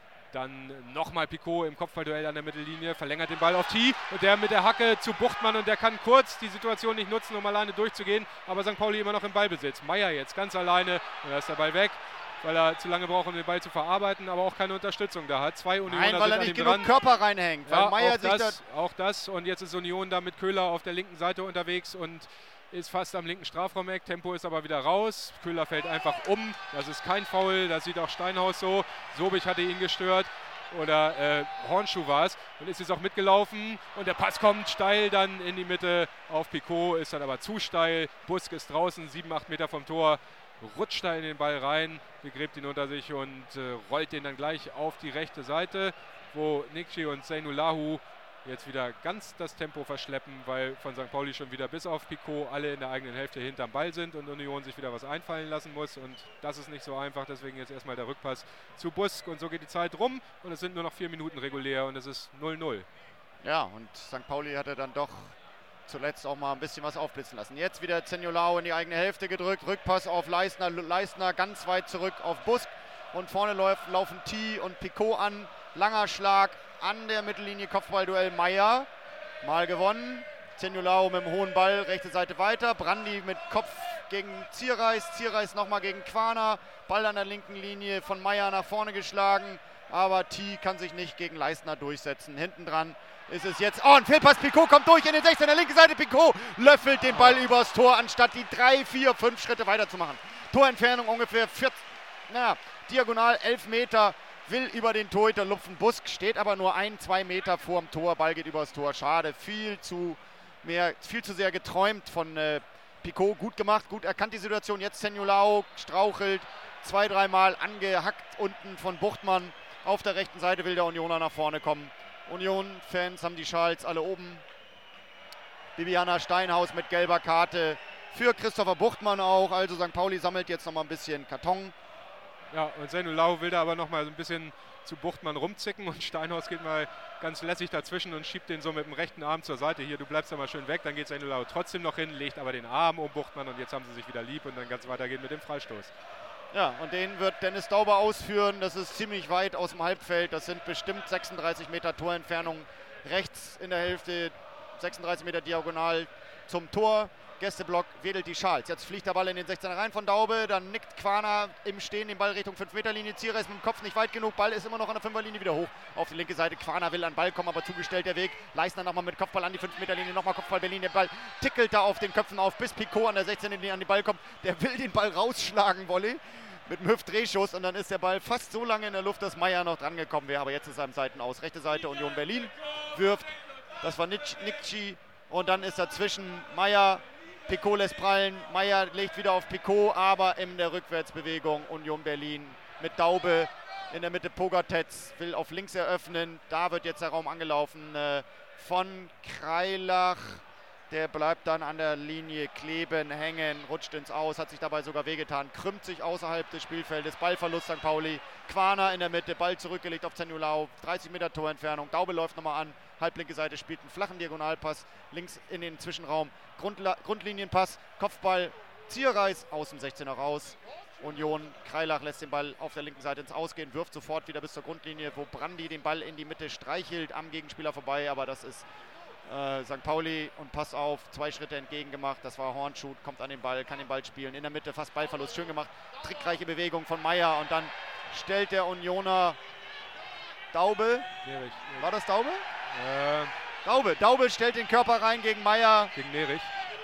Dann nochmal Picault im Kopfballduell an der Mittellinie, verlängert den Ball auf T und der mit der Hacke zu Buchtmann und der kann kurz die Situation nicht nutzen, um alleine durchzugehen, aber Sankt Pauli immer noch im Ballbesitz. Meier jetzt ganz alleine und da ist der Ball weg, weil er zu lange braucht, um den Ball zu verarbeiten, aber auch keine Unterstützung da hat. Zwei Unioner Nein, weil sind er an nicht ihm genug dran. Körper reinhängt, weil Ja, Meier auch sich das, auch das und jetzt ist Union da mit Köhler auf der linken Seite unterwegs und ist fast am linken Strafraumeck, Tempo ist aber wieder raus, Köhler fällt einfach um, das ist kein Foul, das sieht auch Steinhaus so, Sobich hatte ihn gestört. Oder äh, Hornschuh war es und ist jetzt auch mitgelaufen und der Pass kommt steil dann in die Mitte auf Picault, ist dann aber zu steil, Busk ist draußen, sieben, acht Meter vom Tor, rutscht da in den Ball rein, begräbt ihn unter sich und äh, rollt den dann gleich auf die rechte Seite, wo Nikci und Seinulahu jetzt wieder ganz das Tempo verschleppen, weil von Sankt Pauli schon wieder bis auf Picault alle in der eigenen Hälfte hinterm Ball sind und Union sich wieder was einfallen lassen muss und das ist nicht so einfach, deswegen jetzt erstmal der Rückpass zu Busk und so geht die Zeit rum und es sind nur noch vier Minuten regulär und es ist null null. Ja, und Sankt Pauli hatte dann doch zuletzt auch mal ein bisschen was aufblitzen lassen. Jetzt wieder Zeniolau in die eigene Hälfte gedrückt, Rückpass auf Leistner, Leistner ganz weit zurück auf Busk und vorne läuft, laufen T und Picault an, langer Schlag an der Mittellinie, Kopfballduell Meier, mal gewonnen, Zeniolau mit dem hohen Ball, rechte Seite weiter, Brandi mit Kopf gegen Zierreis, Zierreis nochmal gegen Quaner, Ball an der linken Linie von Meier nach vorne geschlagen, aber T kann sich nicht gegen Leistner durchsetzen, hinten dran ist es jetzt, oh, ein Fehlpass, Picault kommt durch in den sechzehner, linke Seite, Picault löffelt den Ball übers Tor, anstatt die drei, vier, fünf Schritte weiterzumachen. Torentfernung ungefähr vierzig, naja, diagonal elf Meter, will über den Torhüter lupfen. Busk steht aber nur ein, zwei Meter vorm Tor. Ball geht übers Tor. Schade. Viel zu, mehr, viel zu sehr geträumt von äh, Picault. Gut gemacht, gut erkannt die Situation. Jetzt Zeniolau strauchelt. Zwei, dreimal angehackt unten von Buchtmann. Auf der rechten Seite will der Unioner nach vorne kommen. Union-Fans haben die Schals alle oben. Bibiana Steinhaus mit gelber Karte für Christopher Buchtmann auch. Also Sankt Pauli sammelt jetzt nochmal ein bisschen Karton. Ja, und Seinulau will da aber noch mal so ein bisschen zu Buchtmann rumzicken und Steinhaus geht mal ganz lässig dazwischen und schiebt den so mit dem rechten Arm zur Seite. Hier, du bleibst da mal schön weg, dann geht Seinulau trotzdem noch hin, legt aber den Arm um Buchtmann und jetzt haben sie sich wieder lieb und dann ganz weitergehen mit dem Freistoß. Ja, und den wird Dennis Dauber ausführen. Das ist ziemlich weit aus dem Halbfeld. Das sind bestimmt sechsunddreißig Meter Torentfernung rechts in der Hälfte, sechsunddreißig Meter diagonal zum Tor. Gästeblock wedelt die Schals. Jetzt fliegt der Ball in den sechzehner rein von Daube. Dann nickt Quaner im Stehen den Ball Richtung fünf Meter Linie. Zierer ist mit dem Kopf nicht weit genug. Ball ist immer noch an der fünfer Linie wieder hoch. Auf die linke Seite. Quaner will an den Ball kommen, aber zugestellt der Weg. Leistner nochmal mit Kopfball an die fünf Meter Linie. Nochmal Kopfball Berlin. Der Ball tickelt da auf den Köpfen auf, bis Picault an der sechzehner Linie an den Ball kommt. Der will den Ball rausschlagen, Volley. Mit einem Hüftdrehschuss und dann ist der Ball fast so lange in der Luft, dass Meier noch dran gekommen wäre. Aber jetzt ist er am Seiten aus. Rechte Seite Union Berlin wirft. Das war Nikci. Und dann ist dazwischen Meier. Picault lässt prallen, Meier legt wieder auf Picault, aber in der Rückwärtsbewegung Union Berlin mit Daube in der Mitte. Pogatetz will auf links eröffnen, da wird jetzt der Raum angelaufen äh, von Kreilach. Der bleibt dann an der Linie kleben, hängen, rutscht ins Aus, hat sich dabei sogar wehgetan, krümmt sich außerhalb des Spielfeldes, Ballverlust Sankt Pauli, Quaner in der Mitte, Ball zurückgelegt auf Zeniolau, dreißig Meter Torentfernung, Daube läuft nochmal an, halblinke Seite spielt einen flachen Diagonalpass, links in den Zwischenraum, Grundla Grundlinienpass, Kopfball, Zierreis aus dem sechzehner raus. Union, Kreilach lässt den Ball auf der linken Seite ins Ausgehen, wirft sofort wieder bis zur Grundlinie, wo Brandi den Ball in die Mitte streichelt, am Gegenspieler vorbei, aber das ist äh, Sankt Pauli und Pass auf, zwei Schritte entgegengemacht, das war Hornschuh, kommt an den Ball, kann den Ball spielen, in der Mitte fast Ballverlust, schön gemacht, trickreiche Bewegung von Meier und dann stellt der Unioner Daube, Nerich, war das Daube? Äh, Daube, Daube stellt den Körper rein gegen Meier. Gegen Nerich.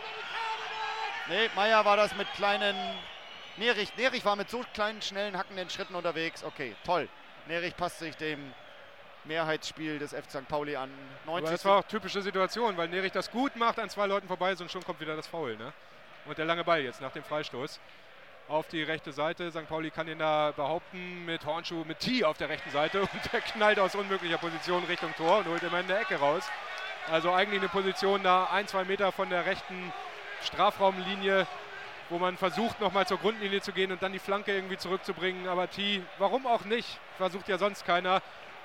Nee, Meier war das mit kleinen, Nerich, Nerich war mit so kleinen, schnellen, hackenden Schritten unterwegs. Okay, toll. Nerich passt sich dem Mehrheitsspiel des F C Sankt Pauli an. Aber das war auch typische Situation, weil Nerich das gut macht, an zwei Leuten vorbei ist und schon kommt wieder das Foul. Ne? Und der lange Ball jetzt nach dem Freistoß auf die rechte Seite. Sankt Pauli kann ihn da behaupten mit Hornschuh, mit T auf der rechten Seite und der knallt aus unmöglicher Position Richtung Tor und holt immer in der Ecke raus. Also eigentlich eine Position da ein, zwei Meter von der rechten Strafraumlinie, wo man versucht nochmal zur Grundlinie zu gehen und dann die Flanke irgendwie zurückzubringen. Aber T, warum auch nicht, versucht ja sonst keiner.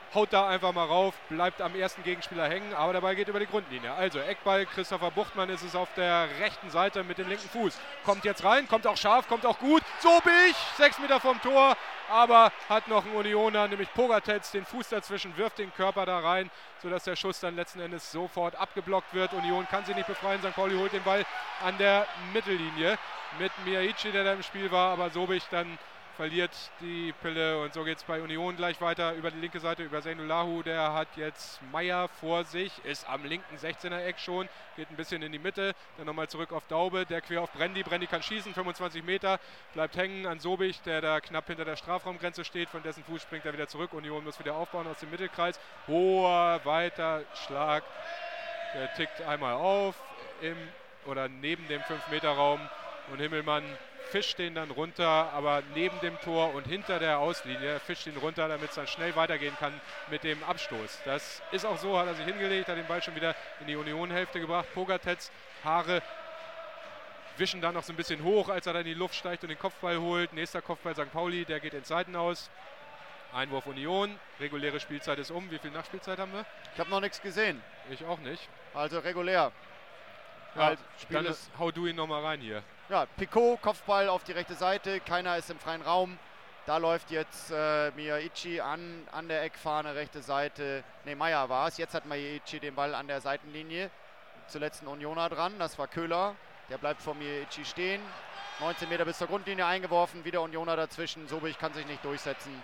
haut da einfach mal rauf, bleibt am ersten Gegenspieler hängen, aber der Ball geht über die Grundlinie. Also Eckball, Christopher Buchtmann ist es auf der rechten Seite mit dem linken Fuß. Kommt jetzt rein, kommt auch scharf, kommt auch gut. Sobich, sechs Meter vom Tor, aber hat noch einen Unioner, nämlich Pogatetz, den Fuß dazwischen, wirft den Körper da rein, sodass der Schuss dann letzten Endes sofort abgeblockt wird. Union kann sich nicht befreien, Sankt Pauli holt den Ball an der Mittellinie mit Miyaichi, der da im Spiel war, aber Sobich dann verliert die Pille und so geht es bei Union gleich weiter über die linke Seite, über Seinulahu. Der hat jetzt Meier vor sich, ist am linken sechzehner-Eck schon, geht ein bisschen in die Mitte, dann nochmal zurück auf Daube, der quer auf Brendi. Brendi kann schießen, fünfundzwanzig Meter, bleibt hängen an Sobich, der da knapp hinter der Strafraumgrenze steht, von dessen Fuß springt er wieder zurück. Union muss wieder aufbauen aus dem Mittelkreis. Hoher, weiter Schlag, der tickt einmal auf im oder neben dem fünf Meter Raum und Himmelmann fischt den dann runter, aber neben dem Tor und hinter der Auslinie fischt ihn runter, damit es dann schnell weitergehen kann mit dem Abstoß. Das ist auch so, hat er sich hingelegt, hat den Ball schon wieder in die Union-Hälfte gebracht. Pogatetz, Haare wischen dann noch so ein bisschen hoch, als er dann in die Luft steigt und den Kopfball holt. Nächster Kopfball Sankt Pauli, der geht ins Seitenhaus. Einwurf Union, reguläre Spielzeit ist um. Wie viel Nachspielzeit haben wir? Ich habe noch nichts gesehen. Ich auch nicht. Also regulär. Ja, Halt, Spiel dann ist, hau du ihn nochmal rein hier. ja, Picot, Kopfball auf die rechte Seite, keiner ist im freien Raum. Da läuft jetzt äh, Miyaichi an, an der Eckfahne, rechte Seite. Ne, Meier war es. Jetzt hat Miyaichi den Ball an der Seitenlinie. Zuletzt ein Unioner dran, das war Köhler. Der bleibt vor Miyaichi stehen. neunzehn Meter bis zur Grundlinie eingeworfen, wieder Unioner dazwischen. Sobich kann sich nicht durchsetzen.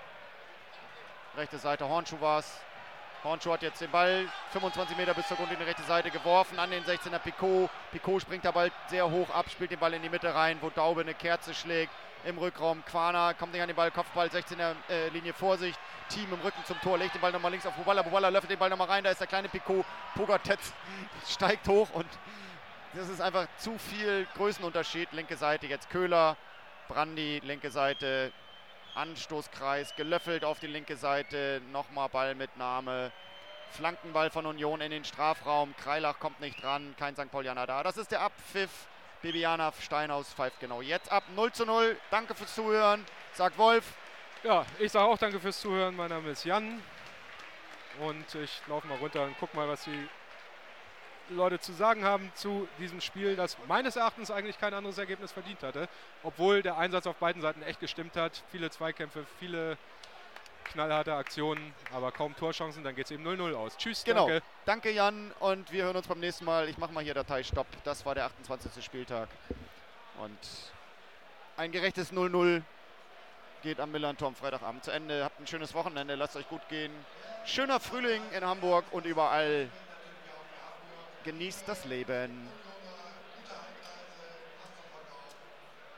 Rechte Seite, Hornschuh war es. Hornschuh hat jetzt den Ball fünfundzwanzig Meter bis zur Grundlinie, rechte Seite geworfen an den sechzehner Picot. Picot springt der Ball sehr hoch ab, spielt den Ball in die Mitte rein, wo Daube eine Kerze schlägt. Im Rückraum Quana kommt nicht an den Ball, Kopfball, sechzehner äh, Linie Vorsicht. Team im Rücken zum Tor, legt den Ball nochmal links auf Buballa. Buballa löffelt den Ball nochmal rein, da ist der kleine Picot. Pogatetz steigt hoch und das ist einfach zu viel Größenunterschied. Linke Seite jetzt Köhler, Brandi, linke Seite. Anstoßkreis, gelöffelt auf die linke Seite, nochmal Ballmitnahme, Flankenball von Union in den Strafraum, Kreilach kommt nicht dran, kein Sankt Paulianer da. Das ist der Abpfiff, Bibiana Steinhaus pfeift genau jetzt ab, null zu null, danke fürs Zuhören, sagt Wolf. Ja, ich sage auch danke fürs Zuhören, mein Name ist Jan und ich laufe mal runter und guck mal, was die Leute zu sagen haben zu diesem Spiel, das meines Erachtens eigentlich kein anderes Ergebnis verdient hatte, obwohl der Einsatz auf beiden Seiten echt gestimmt hat. Viele Zweikämpfe, viele knallharte Aktionen, aber kaum Torchancen, dann geht es eben null null aus. Tschüss, Genau. danke. Danke Jan und wir hören uns beim nächsten Mal. Ich mache mal hier Datei Stopp. Das war der achtundzwanzigste Spieltag und ein gerechtes null null geht am Millerntor am Freitagabend zu Ende. Habt ein schönes Wochenende, lasst euch gut gehen. Schöner Frühling in Hamburg und überall. Genießt das Leben.